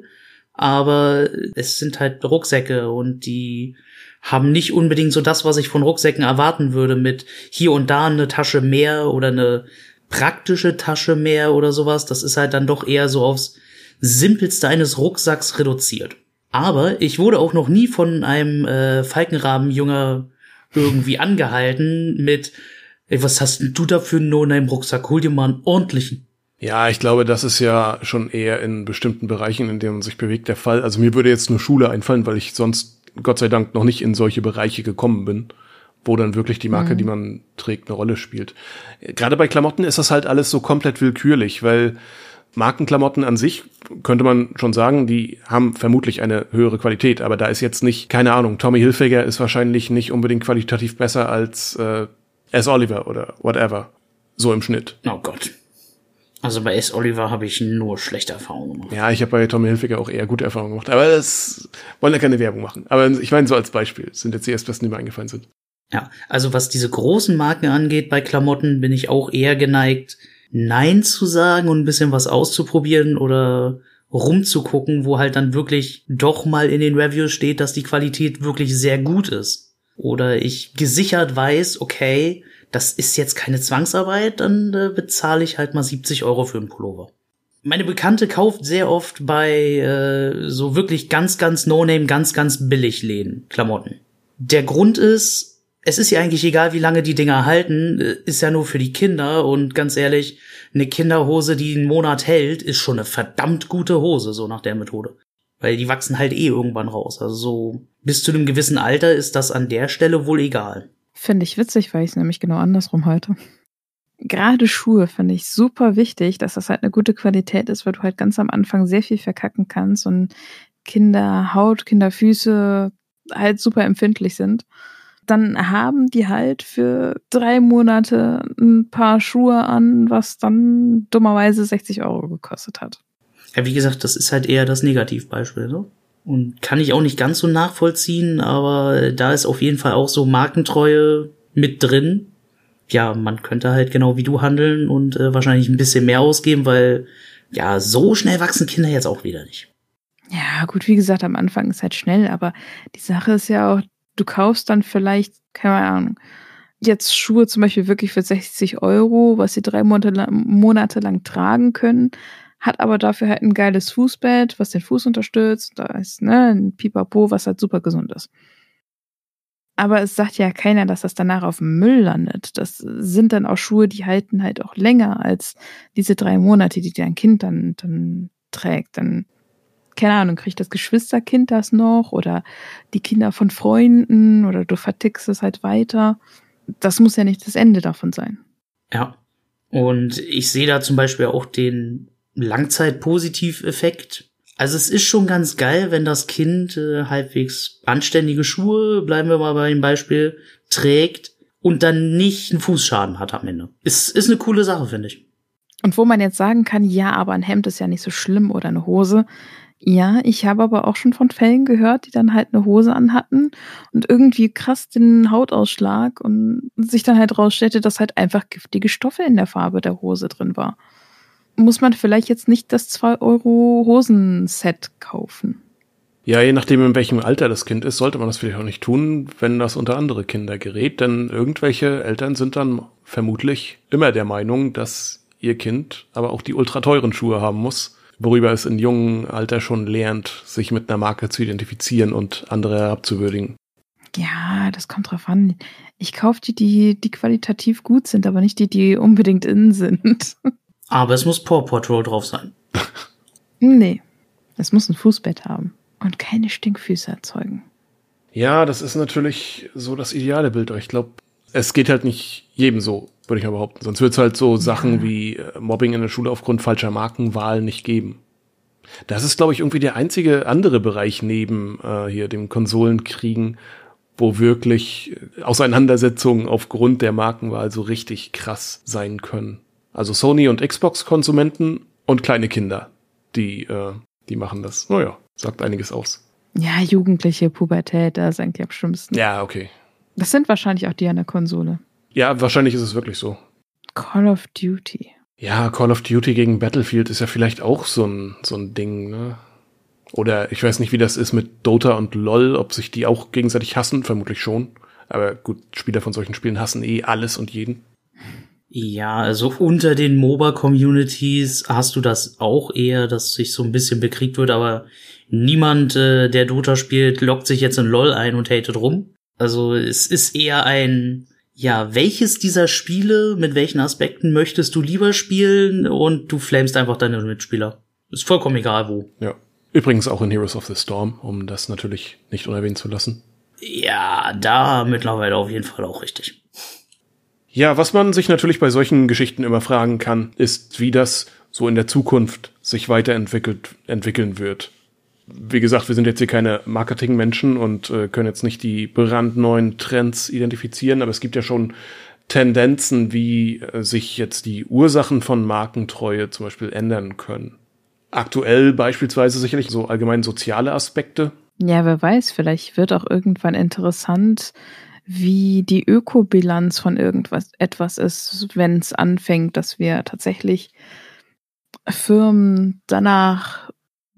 aber es sind halt Rucksäcke und die haben nicht unbedingt so das, was ich von Rucksäcken erwarten würde, mit hier und da eine Tasche mehr oder eine praktische Tasche mehr oder sowas. Das ist halt dann doch eher so aufs Simpelste eines Rucksacks reduziert. Aber ich wurde auch noch nie von einem Falkenrabenjunge irgendwie angehalten mit, ey, was hast denn du da für einen No-Name-Rucksack? Hol dir mal einen ordentlichen. Ja, ich glaube, das ist ja schon eher in bestimmten Bereichen, in denen man sich bewegt, der Fall. Also mir würde jetzt nur Schule einfallen, weil ich sonst Gott sei Dank noch nicht in solche Bereiche gekommen bin, wo dann wirklich die Marke, die man trägt, eine Rolle spielt. Gerade bei Klamotten ist das halt alles so komplett willkürlich, weil Markenklamotten an sich, könnte man schon sagen, die haben vermutlich eine höhere Qualität, aber da ist jetzt nicht, keine Ahnung, Tommy Hilfiger ist wahrscheinlich nicht unbedingt qualitativ besser als S. Oliver oder whatever, so im Schnitt. Oh Gott. Also bei S. Oliver habe ich nur schlechte Erfahrungen gemacht. Ja, ich habe bei Tommy Hilfiger auch eher gute Erfahrungen gemacht, aber das wollen ja keine Werbung machen. Aber ich meine so als Beispiel, das sind jetzt die erstbesten, die mir eingefallen sind. Ja, also was diese großen Marken angeht bei Klamotten, bin ich auch eher geneigt, Nein zu sagen und ein bisschen was auszuprobieren oder rumzugucken, wo halt dann wirklich doch mal in den Reviews steht, dass die Qualität wirklich sehr gut ist. Oder ich gesichert weiß, okay, das ist jetzt keine Zwangsarbeit, dann bezahle ich halt mal 70 € für einen Pullover. Meine Bekannte kauft sehr oft bei so wirklich ganz, ganz No-Name, ganz, ganz billig Läden Klamotten. Der Grund ist, es ist ja eigentlich egal, wie lange die Dinger halten, ist ja nur für die Kinder, und ganz ehrlich, eine Kinderhose, die einen Monat hält, ist schon eine verdammt gute Hose, so nach der Methode. Weil die wachsen halt irgendwann raus. Also so bis zu einem gewissen Alter ist das an der Stelle wohl egal. Finde ich witzig, weil ich es nämlich genau andersrum halte. Gerade Schuhe finde ich super wichtig, dass das halt eine gute Qualität ist, weil du halt ganz am Anfang sehr viel verkacken kannst und Kinderhaut, Kinderfüße halt super empfindlich sind. Dann haben die halt für 3 Monate ein paar Schuhe an, was dann dummerweise 60 € gekostet hat. Ja, wie gesagt, das ist halt eher das Negativbeispiel, so. Und kann ich auch nicht ganz so nachvollziehen, aber da ist auf jeden Fall auch so Markentreue mit drin. Ja, man könnte halt genau wie du handeln und wahrscheinlich ein bisschen mehr ausgeben, weil ja, so schnell wachsen Kinder jetzt auch wieder nicht. Ja, gut, wie gesagt, am Anfang ist halt schnell, aber die Sache ist ja auch, du kaufst dann vielleicht, keine Ahnung, jetzt Schuhe zum Beispiel wirklich für 60 €, was sie 3 Monate lang tragen können, hat aber dafür halt ein geiles Fußbett, was den Fuß unterstützt, da ist ein Pipapo, was halt super gesund ist. Aber es sagt ja keiner, dass das danach auf dem Müll landet. Das sind dann auch Schuhe, die halten halt auch länger als diese 3 Monate, die dein Kind dann trägt. Dann, keine Ahnung, kriegt das Geschwisterkind das noch oder die Kinder von Freunden oder du vertickst es halt weiter. Das muss ja nicht das Ende davon sein. Ja, und ich sehe da zum Beispiel auch den Langzeitpositiveffekt. Also es ist schon ganz geil, wenn das Kind halbwegs anständige Schuhe, bleiben wir mal bei dem Beispiel, trägt und dann nicht einen Fußschaden hat am Ende. Ist eine coole Sache, finde ich. Und wo man jetzt sagen kann, ja, aber ein Hemd ist ja nicht so schlimm oder eine Hose. Ja, ich habe aber auch schon von Fällen gehört, die dann halt eine Hose anhatten und irgendwie krass den Hautausschlag und sich dann halt rausstellte, dass halt einfach giftige Stoffe in der Farbe der Hose drin war. Muss man vielleicht jetzt nicht das 2 € Hosenset kaufen? Ja, je nachdem, in welchem Alter das Kind ist, sollte man das vielleicht auch nicht tun, wenn das unter andere Kinder gerät. Denn irgendwelche Eltern sind dann vermutlich immer der Meinung, dass ihr Kind aber auch die ultra teuren Schuhe haben muss, worüber es in jungem Alter schon lernt, sich mit einer Marke zu identifizieren und andere herabzuwürdigen. Ja, das kommt drauf an. Ich kaufe die qualitativ gut sind, aber nicht die unbedingt in sind. Aber es muss Paw Patrol drauf sein. Nee, es muss ein Fußbett haben und keine Stinkfüße erzeugen. Ja, das ist natürlich so das ideale Bild. Aber ich glaube, es geht halt nicht jedem so, würde ich mal behaupten. Sonst wird es halt so Sachen wie Mobbing in der Schule aufgrund falscher Markenwahl nicht geben. Das ist, glaube ich, irgendwie der einzige andere Bereich neben hier dem Konsolenkriegen, wo wirklich Auseinandersetzungen aufgrund der Markenwahl so richtig krass sein können. Also Sony und Xbox-Konsumenten und kleine Kinder, die machen das. Naja, sagt einiges aus. Ja, Jugendliche, Pubertät, das ist eigentlich am schlimmsten. Ja, okay. Das sind wahrscheinlich auch die an der Konsole. Ja, wahrscheinlich ist es wirklich so. Call of Duty. Ja, Call of Duty gegen Battlefield ist ja vielleicht auch so ein Ding, ne? Oder ich weiß nicht, wie das ist mit Dota und LoL, ob sich die auch gegenseitig hassen, vermutlich schon. Aber gut, Spieler von solchen Spielen hassen alles und jeden. Ja, also unter den MOBA-Communities hast du das auch eher, dass sich so ein bisschen bekriegt wird, aber niemand, der Dota spielt, loggt sich jetzt in LoL ein und hatet rum. Also es ist eher ein, ja, welches dieser Spiele, mit welchen Aspekten möchtest du lieber spielen und du flamest einfach deine Mitspieler. Ist vollkommen egal wo. Ja. Übrigens auch in Heroes of the Storm, um das natürlich nicht unerwähnt zu lassen. Ja, da mittlerweile auf jeden Fall auch richtig. Ja, was man sich natürlich bei solchen Geschichten immer fragen kann, ist, wie das so in der Zukunft sich weiterentwickeln wird. Wie gesagt, wir sind jetzt hier keine Marketingmenschen und können jetzt nicht die brandneuen Trends identifizieren, aber es gibt ja schon Tendenzen, wie sich jetzt die Ursachen von Markentreue zum Beispiel ändern können. Aktuell beispielsweise sicherlich so allgemein soziale Aspekte. Ja, wer weiß, vielleicht wird auch irgendwann interessant, wie die Ökobilanz von etwas ist, wenn es anfängt, dass wir tatsächlich Firmen danach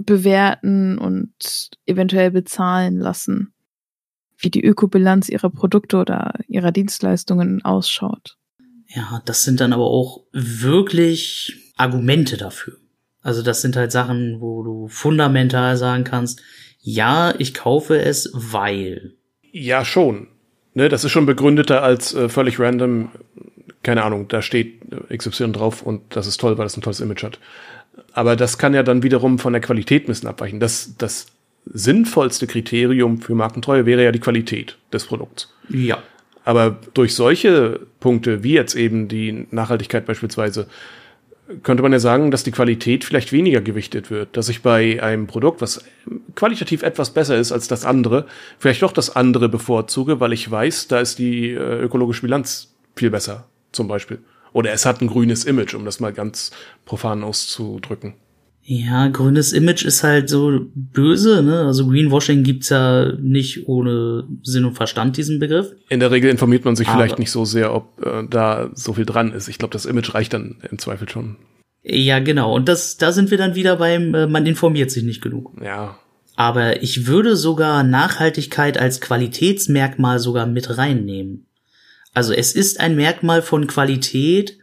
bewerten und eventuell bezahlen lassen, wie die Ökobilanz ihrer Produkte oder ihrer Dienstleistungen ausschaut. Ja, das sind dann aber auch wirklich Argumente dafür. Also das sind halt Sachen, wo du fundamental sagen kannst, ja, ich kaufe es, weil. Ja, schon. Ne, das ist schon begründeter als völlig random, keine Ahnung, da steht XY drauf und das ist toll, weil das ein tolles Image hat. Aber das kann ja dann wiederum von der Qualität ein bisschen abweichen. Das sinnvollste Kriterium für Markentreue wäre ja die Qualität des Produkts. Ja. Aber durch solche Punkte, wie jetzt eben die Nachhaltigkeit beispielsweise, könnte man ja sagen, dass die Qualität vielleicht weniger gewichtet wird. Dass ich bei einem Produkt, was qualitativ etwas besser ist als das andere, vielleicht doch das andere bevorzuge, weil ich weiß, da ist die ökologische Bilanz viel besser, zum Beispiel. Oder es hat ein grünes Image, um das mal ganz profan auszudrücken. Ja, grünes Image ist halt so böse, ne? Also Greenwashing gibt's ja nicht ohne Sinn und Verstand, diesen Begriff. In der Regel informiert man sich vielleicht nicht so sehr, ob da so viel dran ist. Ich glaube, das Image reicht dann im Zweifel schon. Ja, genau. Und da sind wir dann wieder beim, man informiert sich nicht genug. Ja. Aber ich würde sogar Nachhaltigkeit als Qualitätsmerkmal sogar mit reinnehmen. Also es ist ein Merkmal von Qualität,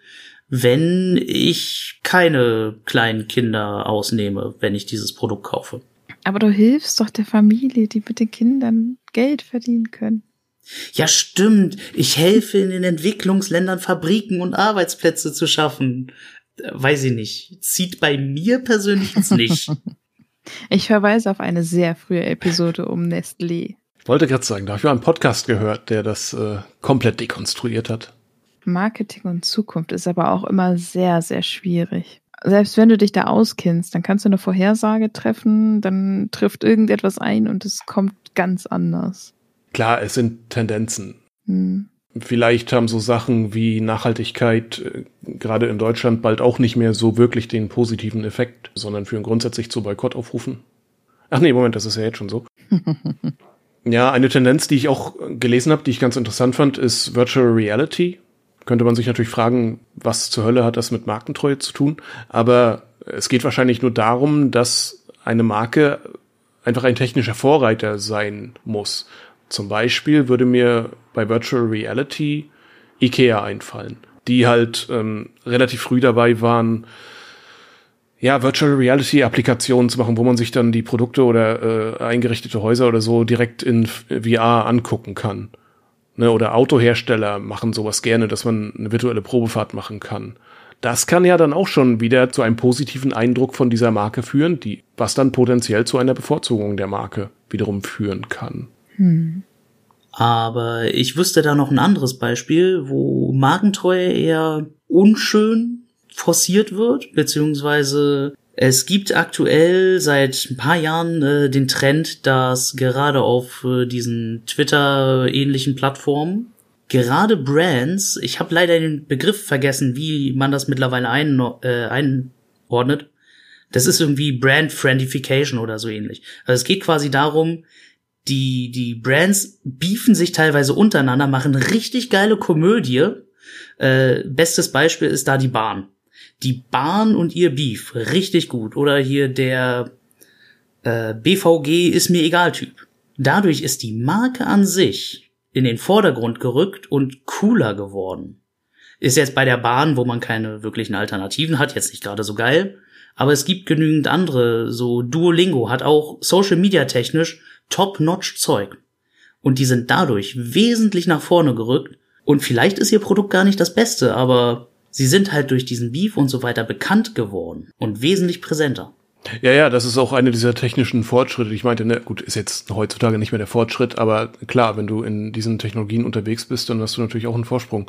wenn ich keine kleinen Kinder ausnehme, wenn ich dieses Produkt kaufe. Aber du hilfst doch der Familie, die mit den Kindern Geld verdienen können. Ja, stimmt. Ich helfe in den Entwicklungsländern, Fabriken und Arbeitsplätze zu schaffen. Weiß ich nicht. Zieht bei mir persönlich jetzt nicht. Ich verweise auf eine sehr frühe Episode um Nestlé. Ich wollte gerade sagen, da habe ich mal einen Podcast gehört, der das komplett dekonstruiert hat. Marketing und Zukunft ist aber auch immer sehr, sehr schwierig. Selbst wenn du dich da auskennst, dann kannst du eine Vorhersage treffen, dann trifft irgendetwas ein und es kommt ganz anders. Klar, es sind Tendenzen. Vielleicht haben so Sachen wie Nachhaltigkeit gerade in Deutschland bald auch nicht mehr so wirklich den positiven Effekt, sondern führen grundsätzlich zu Boykottaufrufen. Ach nee, Moment, das ist ja jetzt schon so. Ja, eine Tendenz, die ich auch gelesen habe, die ich ganz interessant fand, ist Virtual Reality. Könnte man sich natürlich fragen, was zur Hölle hat das mit Markentreue zu tun? Aber es geht wahrscheinlich nur darum, dass eine Marke einfach ein technischer Vorreiter sein muss. Zum Beispiel würde mir bei Virtual Reality IKEA einfallen, die halt relativ früh dabei waren, ja, Virtual Reality Applikationen zu machen, wo man sich dann die Produkte oder eingerichtete Häuser oder so direkt in VR angucken kann. Ne, oder Autohersteller machen sowas gerne, dass man eine virtuelle Probefahrt machen kann. Das kann ja dann auch schon wieder zu einem positiven Eindruck von dieser Marke führen, was dann potenziell zu einer Bevorzugung der Marke wiederum führen kann. Aber ich wüsste da noch ein anderes Beispiel, wo Markentreue eher unschön forciert wird, beziehungsweise es gibt aktuell seit ein paar Jahren den Trend, dass gerade auf diesen Twitter-ähnlichen Plattformen gerade Brands, ich habe leider den Begriff vergessen, wie man das mittlerweile einordnet, das ist irgendwie Brand-Friendification oder so ähnlich. Also es geht quasi darum, die Brands beefen sich teilweise untereinander, machen richtig geile Komödie. Bestes Beispiel ist da die Bahn. Die Bahn und ihr Beef, richtig gut. Oder hier der BVG ist mir egal Typ. Dadurch ist die Marke an sich in den Vordergrund gerückt und cooler geworden. Ist jetzt bei der Bahn, wo man keine wirklichen Alternativen hat, jetzt nicht gerade so geil. Aber es gibt genügend andere, so Duolingo hat auch Social Media technisch top-notch Zeug. Und die sind dadurch wesentlich nach vorne gerückt. Und vielleicht ist ihr Produkt gar nicht das Beste, aber sie sind halt durch diesen Beef und so weiter bekannt geworden und wesentlich präsenter. Ja, das ist auch eine dieser technischen Fortschritte. Ich meinte, ne, gut, ist jetzt heutzutage nicht mehr der Fortschritt, aber klar, wenn du in diesen Technologien unterwegs bist, dann hast du natürlich auch einen Vorsprung.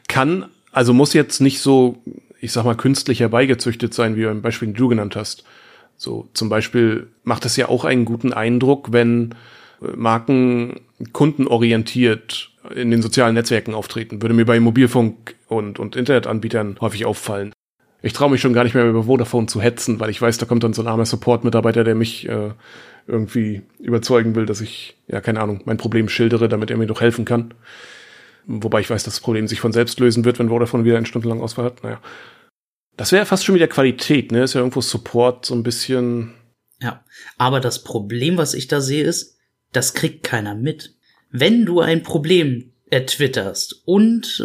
Muss jetzt nicht so, ich sag mal, künstlich herbeigezüchtet sein, wie beim Beispiel, den du genannt hast. So, zum Beispiel macht es ja auch einen guten Eindruck, wenn Marken kundenorientiert in den sozialen Netzwerken auftreten. Würde mir bei Mobilfunk und Internetanbietern häufig auffallen. Ich traue mich schon gar nicht mehr über Vodafone zu hetzen, weil ich weiß, da kommt dann so ein armer Support-Mitarbeiter, der mich irgendwie überzeugen will, dass ich, ja, keine Ahnung, mein Problem schildere, damit er mir doch helfen kann. Wobei ich weiß, dass das Problem sich von selbst lösen wird, wenn Vodafone wieder eine Stunde lang Ausfall hat. Naja. Das wäre fast schon wieder Qualität, ne? Ist ja irgendwo Support so ein bisschen. Ja, aber das Problem, was ich da sehe, ist, das kriegt keiner mit. Wenn du ein Problem twitterst und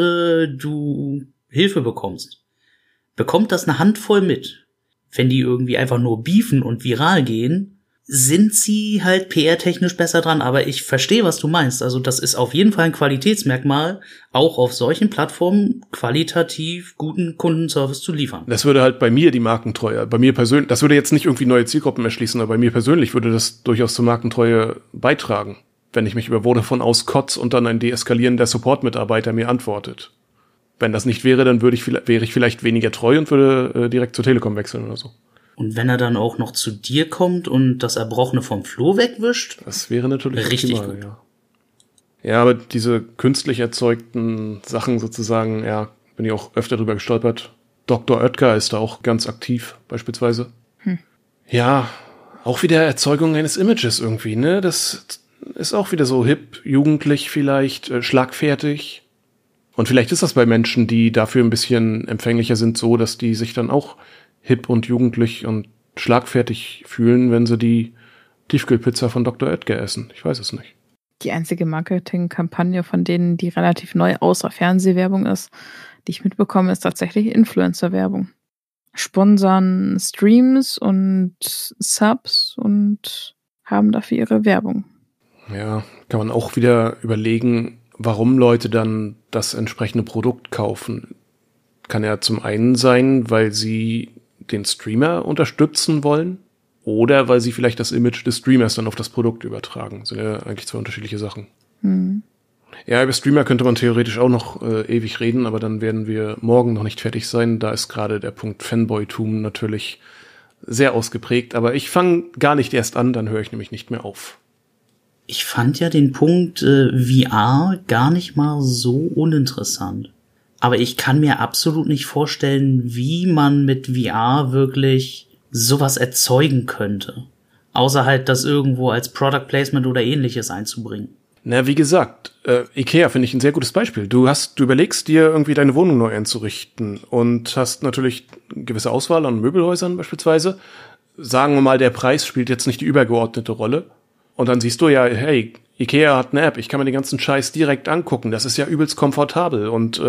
du Hilfe bekommst, bekommt das eine Handvoll mit. Wenn die irgendwie einfach nur beefen und viral gehen, sind sie halt PR-technisch besser dran. Aber ich verstehe, was du meinst. Also das ist auf jeden Fall ein Qualitätsmerkmal, auch auf solchen Plattformen qualitativ guten Kundenservice zu liefern. Das würde halt bei mir die Markentreue, bei mir persönlich, das würde jetzt nicht irgendwie neue Zielgruppen erschließen, aber bei mir persönlich würde das durchaus zur Markentreue beitragen, wenn ich mich über Vodafone auskotze und dann ein deeskalierender Support-Mitarbeiter mir antwortet. Wenn das nicht wäre, dann wäre ich vielleicht weniger treu und würde direkt zur Telekom wechseln oder so. Und wenn er dann auch noch zu dir kommt und das Erbrochene vom Flur wegwischt? Das wäre natürlich richtig optimal, gut. Ja. Ja, aber diese künstlich erzeugten Sachen sozusagen, ja, bin ich auch öfter drüber gestolpert. Dr. Oetker ist da auch ganz aktiv, beispielsweise. Ja, auch wieder Erzeugung eines Images irgendwie, ne? Das ist auch wieder so hip, jugendlich vielleicht, schlagfertig. Und vielleicht ist das bei Menschen, die dafür ein bisschen empfänglicher sind, so, dass die sich dann auch hip und jugendlich und schlagfertig fühlen, wenn sie die Tiefkühlpizza von Dr. Oetker essen. Ich weiß es nicht. Die einzige Marketingkampagne von denen, die relativ neu außer Fernsehwerbung ist, die ich mitbekomme, ist tatsächlich Influencer-Werbung. Sponsern Streams und Subs und haben dafür ihre Werbung. Ja, kann man auch wieder überlegen, warum Leute dann das entsprechende Produkt kaufen. Kann ja zum einen sein, weil sie den Streamer unterstützen wollen oder weil sie vielleicht das Image des Streamers dann auf das Produkt übertragen. Das sind ja eigentlich zwei unterschiedliche Sachen. Ja, über Streamer könnte man theoretisch auch noch ewig reden, aber dann werden wir morgen noch nicht fertig sein. Da ist gerade der Punkt Fanboytum natürlich sehr ausgeprägt. Aber ich fange gar nicht erst an, dann höre ich nämlich nicht mehr auf. Ich fand ja den Punkt VR gar nicht mal so uninteressant. Aber ich kann mir absolut nicht vorstellen, wie man mit VR wirklich sowas erzeugen könnte. Außer halt das irgendwo als Product Placement oder ähnliches einzubringen. Na, wie gesagt, Ikea finde ich ein sehr gutes Beispiel. Du überlegst dir irgendwie deine Wohnung neu einzurichten und hast natürlich eine gewisse Auswahl an Möbelhäusern beispielsweise. Sagen wir mal, der Preis spielt jetzt nicht die übergeordnete Rolle. Und dann siehst du ja, hey, Ikea hat eine App, ich kann mir den ganzen Scheiß direkt angucken. Das ist ja übelst komfortabel und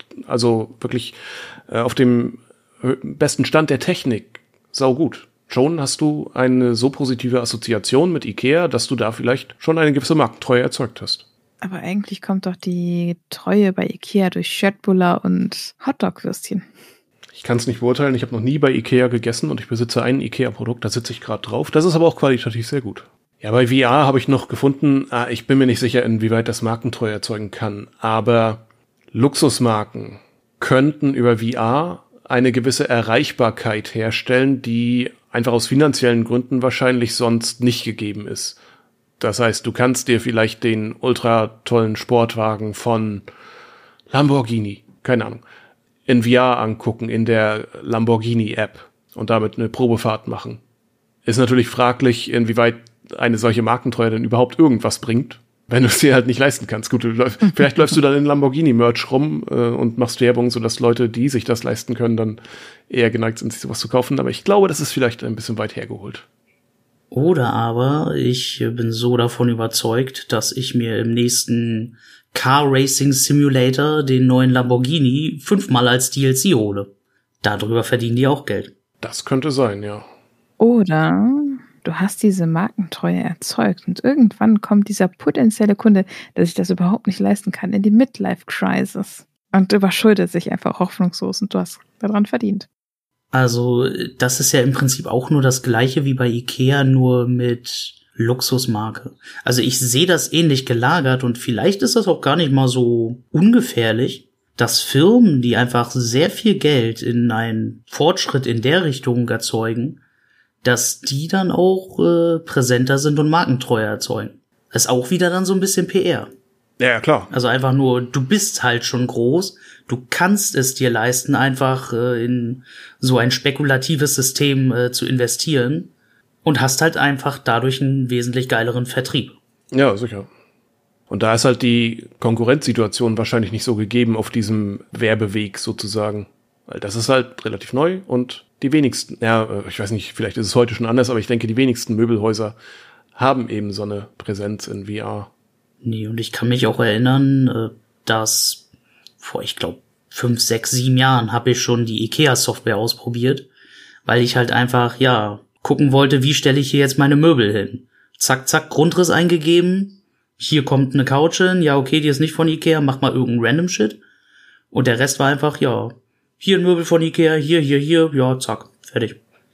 wirklich auf dem besten Stand der Technik. Saugut. Schon hast du eine so positive Assoziation mit Ikea, dass du da vielleicht schon eine gewisse Markentreue erzeugt hast. Aber eigentlich kommt doch die Treue bei Ikea durch Schöttbullar und Hotdog-Würstchen. Ich kann es nicht beurteilen, ich habe noch nie bei Ikea gegessen und ich besitze ein Ikea-Produkt, da sitze ich gerade drauf. Das ist aber auch qualitativ sehr gut. Ja, bei VR habe ich noch gefunden, ich bin mir nicht sicher, inwieweit das Markentreue erzeugen kann, aber Luxusmarken könnten über VR eine gewisse Erreichbarkeit herstellen, die einfach aus finanziellen Gründen wahrscheinlich sonst nicht gegeben ist. Das heißt, du kannst dir vielleicht den ultra tollen Sportwagen von Lamborghini, keine Ahnung, in VR angucken, in der Lamborghini-App und damit eine Probefahrt machen. Ist natürlich fraglich, inwieweit eine solche Markentreue denn überhaupt irgendwas bringt, wenn du es dir halt nicht leisten kannst. Gut, vielleicht läufst du dann in Lamborghini-Merch rum und machst Werbung, sodass Leute, die sich das leisten können, dann eher geneigt sind, sich sowas zu kaufen. Aber ich glaube, das ist vielleicht ein bisschen weit hergeholt. Oder aber ich bin so davon überzeugt, dass ich mir im nächsten Car Racing Simulator den neuen Lamborghini 5-mal als DLC hole. Darüber verdienen die auch Geld. Das könnte sein, ja. Oder du hast diese Markentreue erzeugt und irgendwann kommt dieser potenzielle Kunde, der sich das überhaupt nicht leisten kann, in die Midlife-Crisis und überschuldet sich einfach hoffnungslos und du hast daran verdient. Also das ist ja im Prinzip auch nur das Gleiche wie bei Ikea, nur mit Luxusmarke. Also ich sehe das ähnlich gelagert und vielleicht ist das auch gar nicht mal so ungefährlich, dass Firmen, die einfach sehr viel Geld in einen Fortschritt in der Richtung erzeugen, dass die dann auch präsenter sind und Markentreue erzeugen. Das ist auch wieder dann so ein bisschen PR. Ja, klar. Also einfach nur, du bist halt schon groß, du kannst es dir leisten, einfach in so ein spekulatives System zu investieren und hast halt einfach dadurch einen wesentlich geileren Vertrieb. Ja, sicher. Und da ist halt die Konkurrenzsituation wahrscheinlich nicht so gegeben auf diesem Werbeweg sozusagen. Weil das ist halt relativ neu und die wenigsten, ich weiß nicht, vielleicht ist es heute schon anders, aber ich denke, die wenigsten Möbelhäuser haben eben so eine Präsenz in VR. Nee, und ich kann mich auch erinnern, dass vor, ich glaube, 5, 6, 7 Jahren habe ich schon die Ikea-Software ausprobiert, weil ich halt einfach, gucken wollte, wie stelle ich hier jetzt meine Möbel hin. Zack, zack, Grundriss eingegeben, hier kommt eine Couch hin, ja okay, die ist nicht von Ikea, mach mal irgendeinen random Shit. Und der Rest war einfach, hier ein Möbel von Ikea, hier, ja, zack, fertig.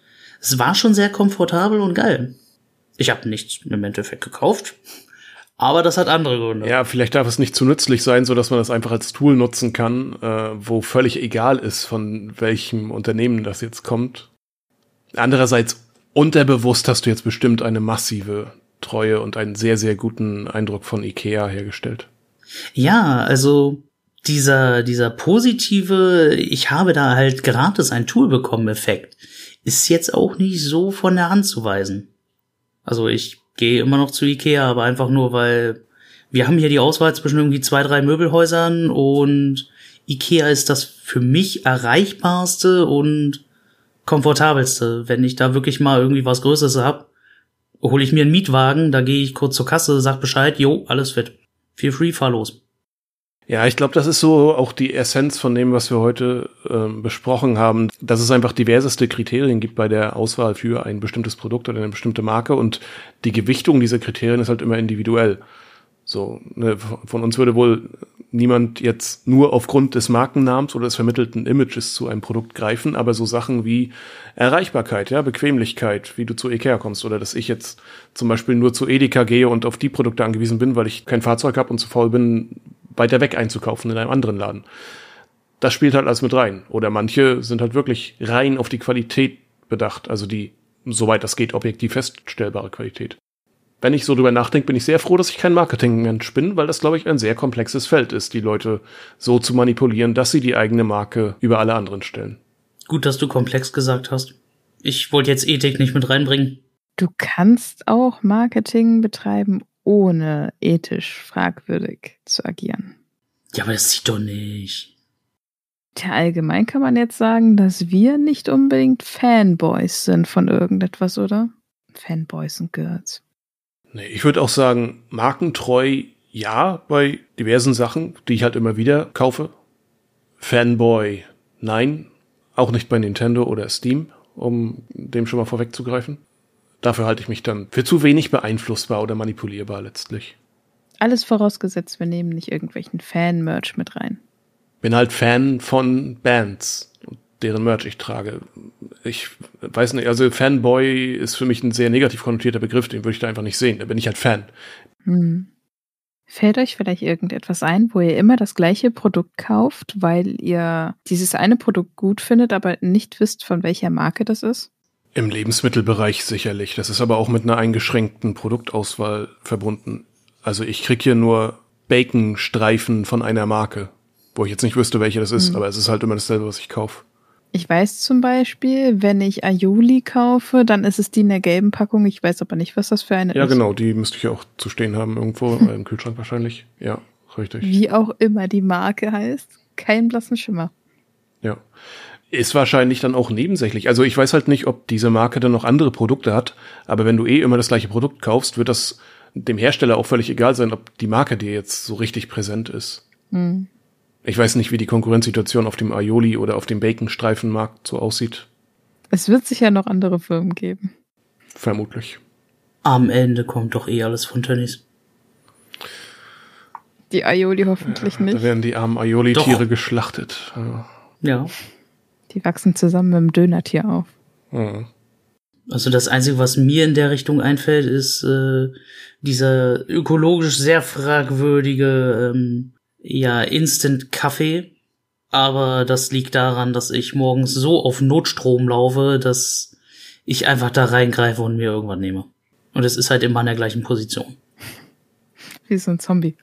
Es war schon sehr komfortabel und geil. Ich habe nichts im Endeffekt gekauft, aber das hat andere Gründe. Ja, vielleicht darf es nicht zu nützlich sein, so dass man das einfach als Tool nutzen kann, wo völlig egal ist, von welchem Unternehmen das jetzt kommt. Andererseits, unterbewusst hast du jetzt bestimmt eine massive Treue und einen sehr, sehr guten Eindruck von Ikea hergestellt. Ja, also dieser positive, ich habe da halt gratis ein Tool bekommen Effekt, ist jetzt auch nicht so von der Hand zu weisen. Also ich gehe immer noch zu Ikea, aber einfach nur, weil wir haben hier die Auswahl zwischen irgendwie 2, 3 Möbelhäusern und Ikea ist das für mich erreichbarste und komfortabelste. Wenn ich da wirklich mal irgendwie was Größeres hab, hole ich mir einen Mietwagen, da gehe ich kurz zur Kasse, sag Bescheid, alles fit. Feel free, fahr los. Ja, ich glaube, das ist so auch die Essenz von dem, was wir heute besprochen haben, dass es einfach diverseste Kriterien gibt bei der Auswahl für ein bestimmtes Produkt oder eine bestimmte Marke und die Gewichtung dieser Kriterien ist halt immer individuell. So, ne, von uns würde wohl niemand jetzt nur aufgrund des Markennamens oder des vermittelten Images zu einem Produkt greifen, aber so Sachen wie Erreichbarkeit, Bequemlichkeit, wie du zu Ikea kommst oder dass ich jetzt zum Beispiel nur zu Edeka gehe und auf die Produkte angewiesen bin, weil ich kein Fahrzeug habe und zu faul bin, weiter weg einzukaufen in einem anderen Laden. Das spielt halt alles mit rein. Oder manche sind halt wirklich rein auf die Qualität bedacht, also die, soweit das geht, objektiv feststellbare Qualität. Wenn ich so drüber nachdenke, bin ich sehr froh, dass ich kein Marketingmensch bin, weil das, glaube ich, ein sehr komplexes Feld ist, die Leute so zu manipulieren, dass sie die eigene Marke über alle anderen stellen. Gut, dass du komplex gesagt hast. Ich wollte jetzt Ethik nicht mit reinbringen. Du kannst auch Marketing betreiben, ohne ethisch fragwürdig zu agieren. Ja, aber das sieht doch nicht. Tja, allgemein kann man jetzt sagen, dass wir nicht unbedingt Fanboys sind von irgendetwas, oder? Fanboys und Girls. Nee, ich würde auch sagen, markentreu ja, bei diversen Sachen, die ich halt immer wieder kaufe. Fanboy nein, auch nicht bei Nintendo oder Steam, um dem schon mal vorwegzugreifen. Dafür halte ich mich dann für zu wenig beeinflussbar oder manipulierbar letztlich. Alles vorausgesetzt, wir nehmen nicht irgendwelchen Fan-Merch mit rein. Bin halt Fan von Bands, deren Merch ich trage. Ich weiß nicht, also Fanboy ist für mich ein sehr negativ konnotierter Begriff, den würde ich da einfach nicht sehen. Da bin ich halt Fan. Fällt euch vielleicht irgendetwas ein, wo ihr immer das gleiche Produkt kauft, weil ihr dieses eine Produkt gut findet, aber nicht wisst, von welcher Marke das ist? Im Lebensmittelbereich sicherlich. Das ist aber auch mit einer eingeschränkten Produktauswahl verbunden. Also ich krieg hier nur Baconstreifen von einer Marke, wo ich jetzt nicht wüsste, welche das ist, aber es ist halt immer dasselbe, was ich kaufe. Ich weiß zum Beispiel, wenn ich Aioli kaufe, dann ist es die in der gelben Packung. Ich weiß aber nicht, was das für eine ist. Ja, genau, die müsste ich ja auch zu stehen haben irgendwo, im Kühlschrank wahrscheinlich. Ja, richtig. Wie auch immer die Marke heißt. Keinen blassen Schimmer. Ja. Ist wahrscheinlich dann auch nebensächlich. Also ich weiß halt nicht, ob diese Marke dann noch andere Produkte hat, aber wenn du immer das gleiche Produkt kaufst, wird das dem Hersteller auch völlig egal sein, ob die Marke dir jetzt so richtig präsent ist. Ich weiß nicht, wie die Konkurrenzsituation auf dem Aioli oder auf dem Baconstreifenmarkt so aussieht. Es wird sicher noch andere Firmen geben. Vermutlich. Am Ende kommt doch alles von Tönnies. Die Aioli hoffentlich nicht. Da werden die armen Aioli-Tiere geschlachtet. Ja. Die wachsen zusammen mit dem Dönertier auf. Mhm. Also das Einzige, was mir in der Richtung einfällt, ist dieser ökologisch sehr fragwürdige Instant-Kaffee. Aber das liegt daran, dass ich morgens so auf Notstrom laufe, dass ich einfach da reingreife und mir irgendwas nehme. Und es ist halt immer in der gleichen Position. Wie so ein Zombie.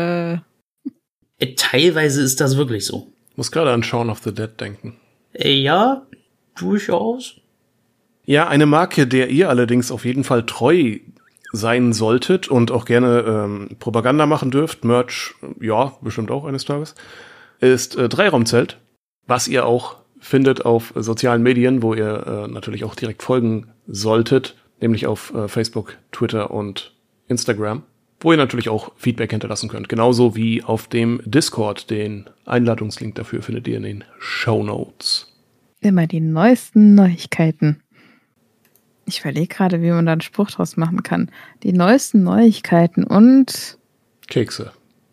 Teilweise ist das wirklich so. Muss gerade an Shaun of the Dead denken. Ja, durchaus. Ja, eine Marke, der ihr allerdings auf jeden Fall treu sein solltet und auch gerne Propaganda machen dürft, Merch, ja, bestimmt auch eines Tages, ist Dreiraumzelt, was ihr auch findet auf sozialen Medien, wo ihr natürlich auch direkt folgen solltet, nämlich auf Facebook, Twitter und Instagram, wo ihr natürlich auch Feedback hinterlassen könnt. Genauso wie auf dem Discord. Den Einladungslink dafür findet ihr in den Shownotes. Immer die neuesten Neuigkeiten. Ich überlege gerade, wie man da einen Spruch draus machen kann. Die neuesten Neuigkeiten und Kekse.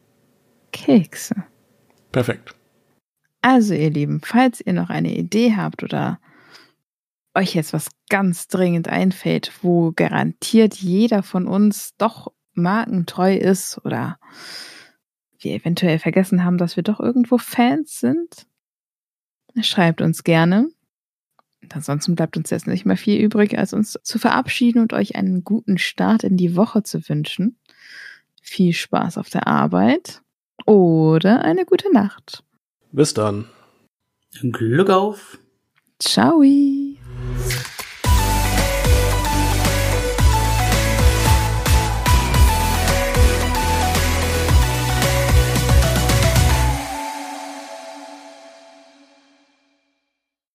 Perfekt. Also ihr Lieben, falls ihr noch eine Idee habt oder euch jetzt was ganz dringend einfällt, wo garantiert jeder von uns doch markentreu ist oder wir eventuell vergessen haben, dass wir doch irgendwo Fans sind, schreibt uns gerne. Und ansonsten bleibt uns jetzt nicht mehr viel übrig, als uns zu verabschieden und euch einen guten Start in die Woche zu wünschen. Viel Spaß auf der Arbeit oder eine gute Nacht. Bis dann. Glück auf. Ciao.